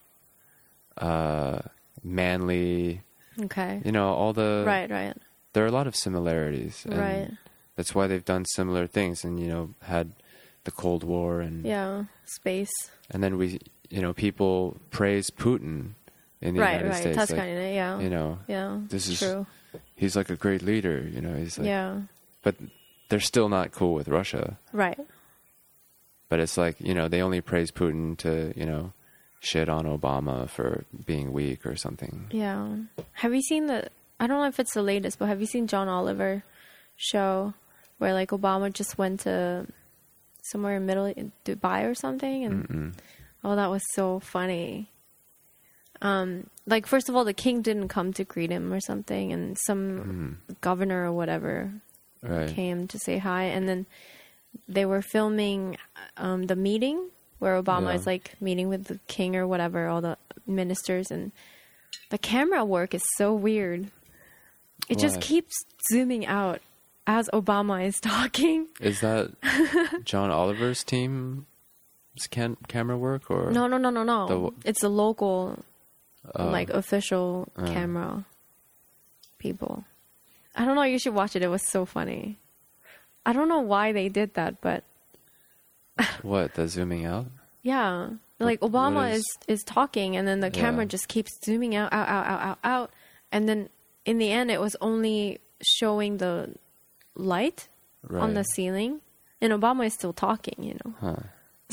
manly, you know, all the... Right. There are a lot of similarities. And right. That's why they've done similar things and, you know, had the Cold War and... Yeah, space. And then we, you know, people praise Putin in the United States. Right. Like, yeah. You know, yeah, this is true. He's like a great leader, you know. He's like, yeah. But they're still not cool with Russia. Right. But it's like, you know, they only praise Putin to, you know, shit on Obama for being weak or something. Yeah. Have you seen I don't know if it's the latest, but have you seen John Oliver show where like Obama just went to somewhere in Dubai or something? And oh, that was so funny. Like, first of all, the king didn't come to greet him or something, and some governor or whatever came to say hi. And then they were filming the meeting where Obama is like meeting with the king or whatever, all the ministers, and the camera work is so weird. It just keeps zooming out as Obama is talking. Is that John Oliver's team's camera work, or no? It's a local, like official camera people. I don't know. You should watch it. It was so funny. I don't know why they did that, but what, the zooming out? Yeah, like Obama is talking, and then the camera just keeps zooming out, and then in the end, it was only showing the light on the ceiling, and Obama is still talking, you know.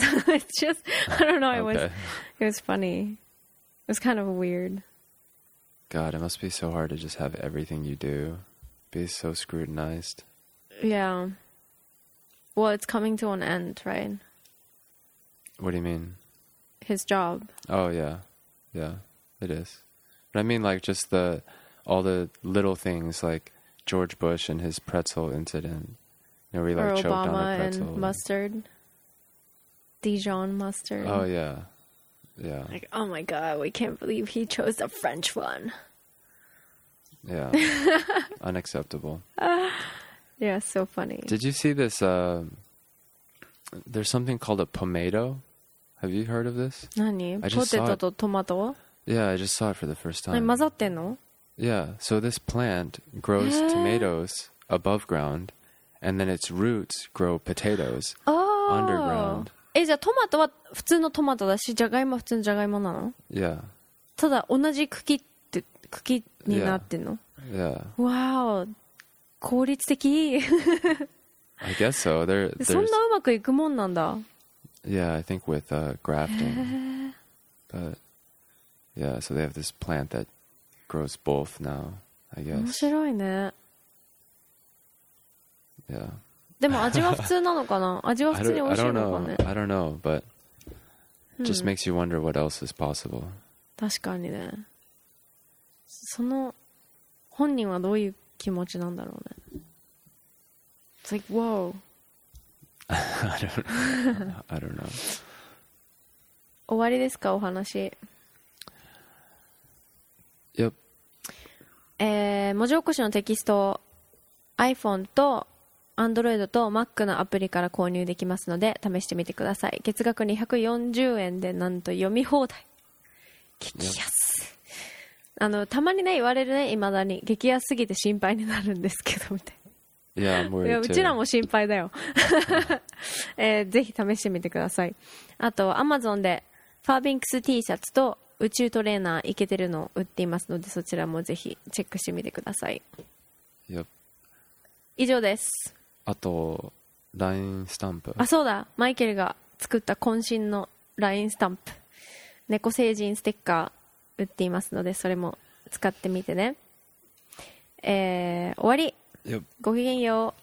It's just, I don't know, Okay. it was funny. It was kind of weird. God, it must be so hard to just have everything you do be so scrutinized. Yeah. Well, it's coming to an end, right? What do you mean? His job. Oh, yeah. Yeah, it is. But I mean, like, just all the little things, like George Bush and his pretzel incident. You know, where he, Or like, choked on a Obama pretzel. and mustard. Dijon mustard. Oh, yeah. Yeah. Like, oh my god, we can't believe he chose the French one. Yeah. Unacceptable. Yeah, so funny. Did you see this? There's something called a pomado. Have you heard of this? 何 I ポ just テ saw ト it. とトマト Yeah, I just saw it for the first 何 time. 混ざってんの Yeah, so this plant grows tomatoes above ground, and then its roots grow potatoes ああ underground. じゃあトマトは普通のトマトだし、じゃがいもは普通のじゃがいもなの Yeah, ただ同じ茎になってんの yeah. わーお効率的 I guess so. そん There's なうまくいくもんなんだ yeah, I think with grafting. But yeah, so they have this plant that grows both now, I 面 guess. 白いね Yeah. でも味は普通なのかな味は I 普通に don't, 美 I 味しい don't のか know. ね I don't know, but it just makes you wonder what else is possible. 確かにねその本人はどういう気持ちなんだろうね It's like, whoa I don't know. 終わりですかお話 Yep. 文字起こしのテキストを iPhone と Android と Mac のアプリから購入できますので試してみてください月額240円でなんと読み放題激安たまにね言われるね未だに激安すぎて心配になるんですけどみたい Yeah, I'm いや worried う too. ちらも心配だよ、ぜひ試してみてくださいあと Amazon でファービンクス T シャツと宇宙トレーナーイケてるのを売っていますのでそちらもぜひチェックしてみてください Yep. 以上ですあと LINE スタンプ。 あそうだマイケルが作った渾身の LINE スタンプ猫星人ステッカー売っていますのでそれも使ってみてね終わり Yep. ごきげんよう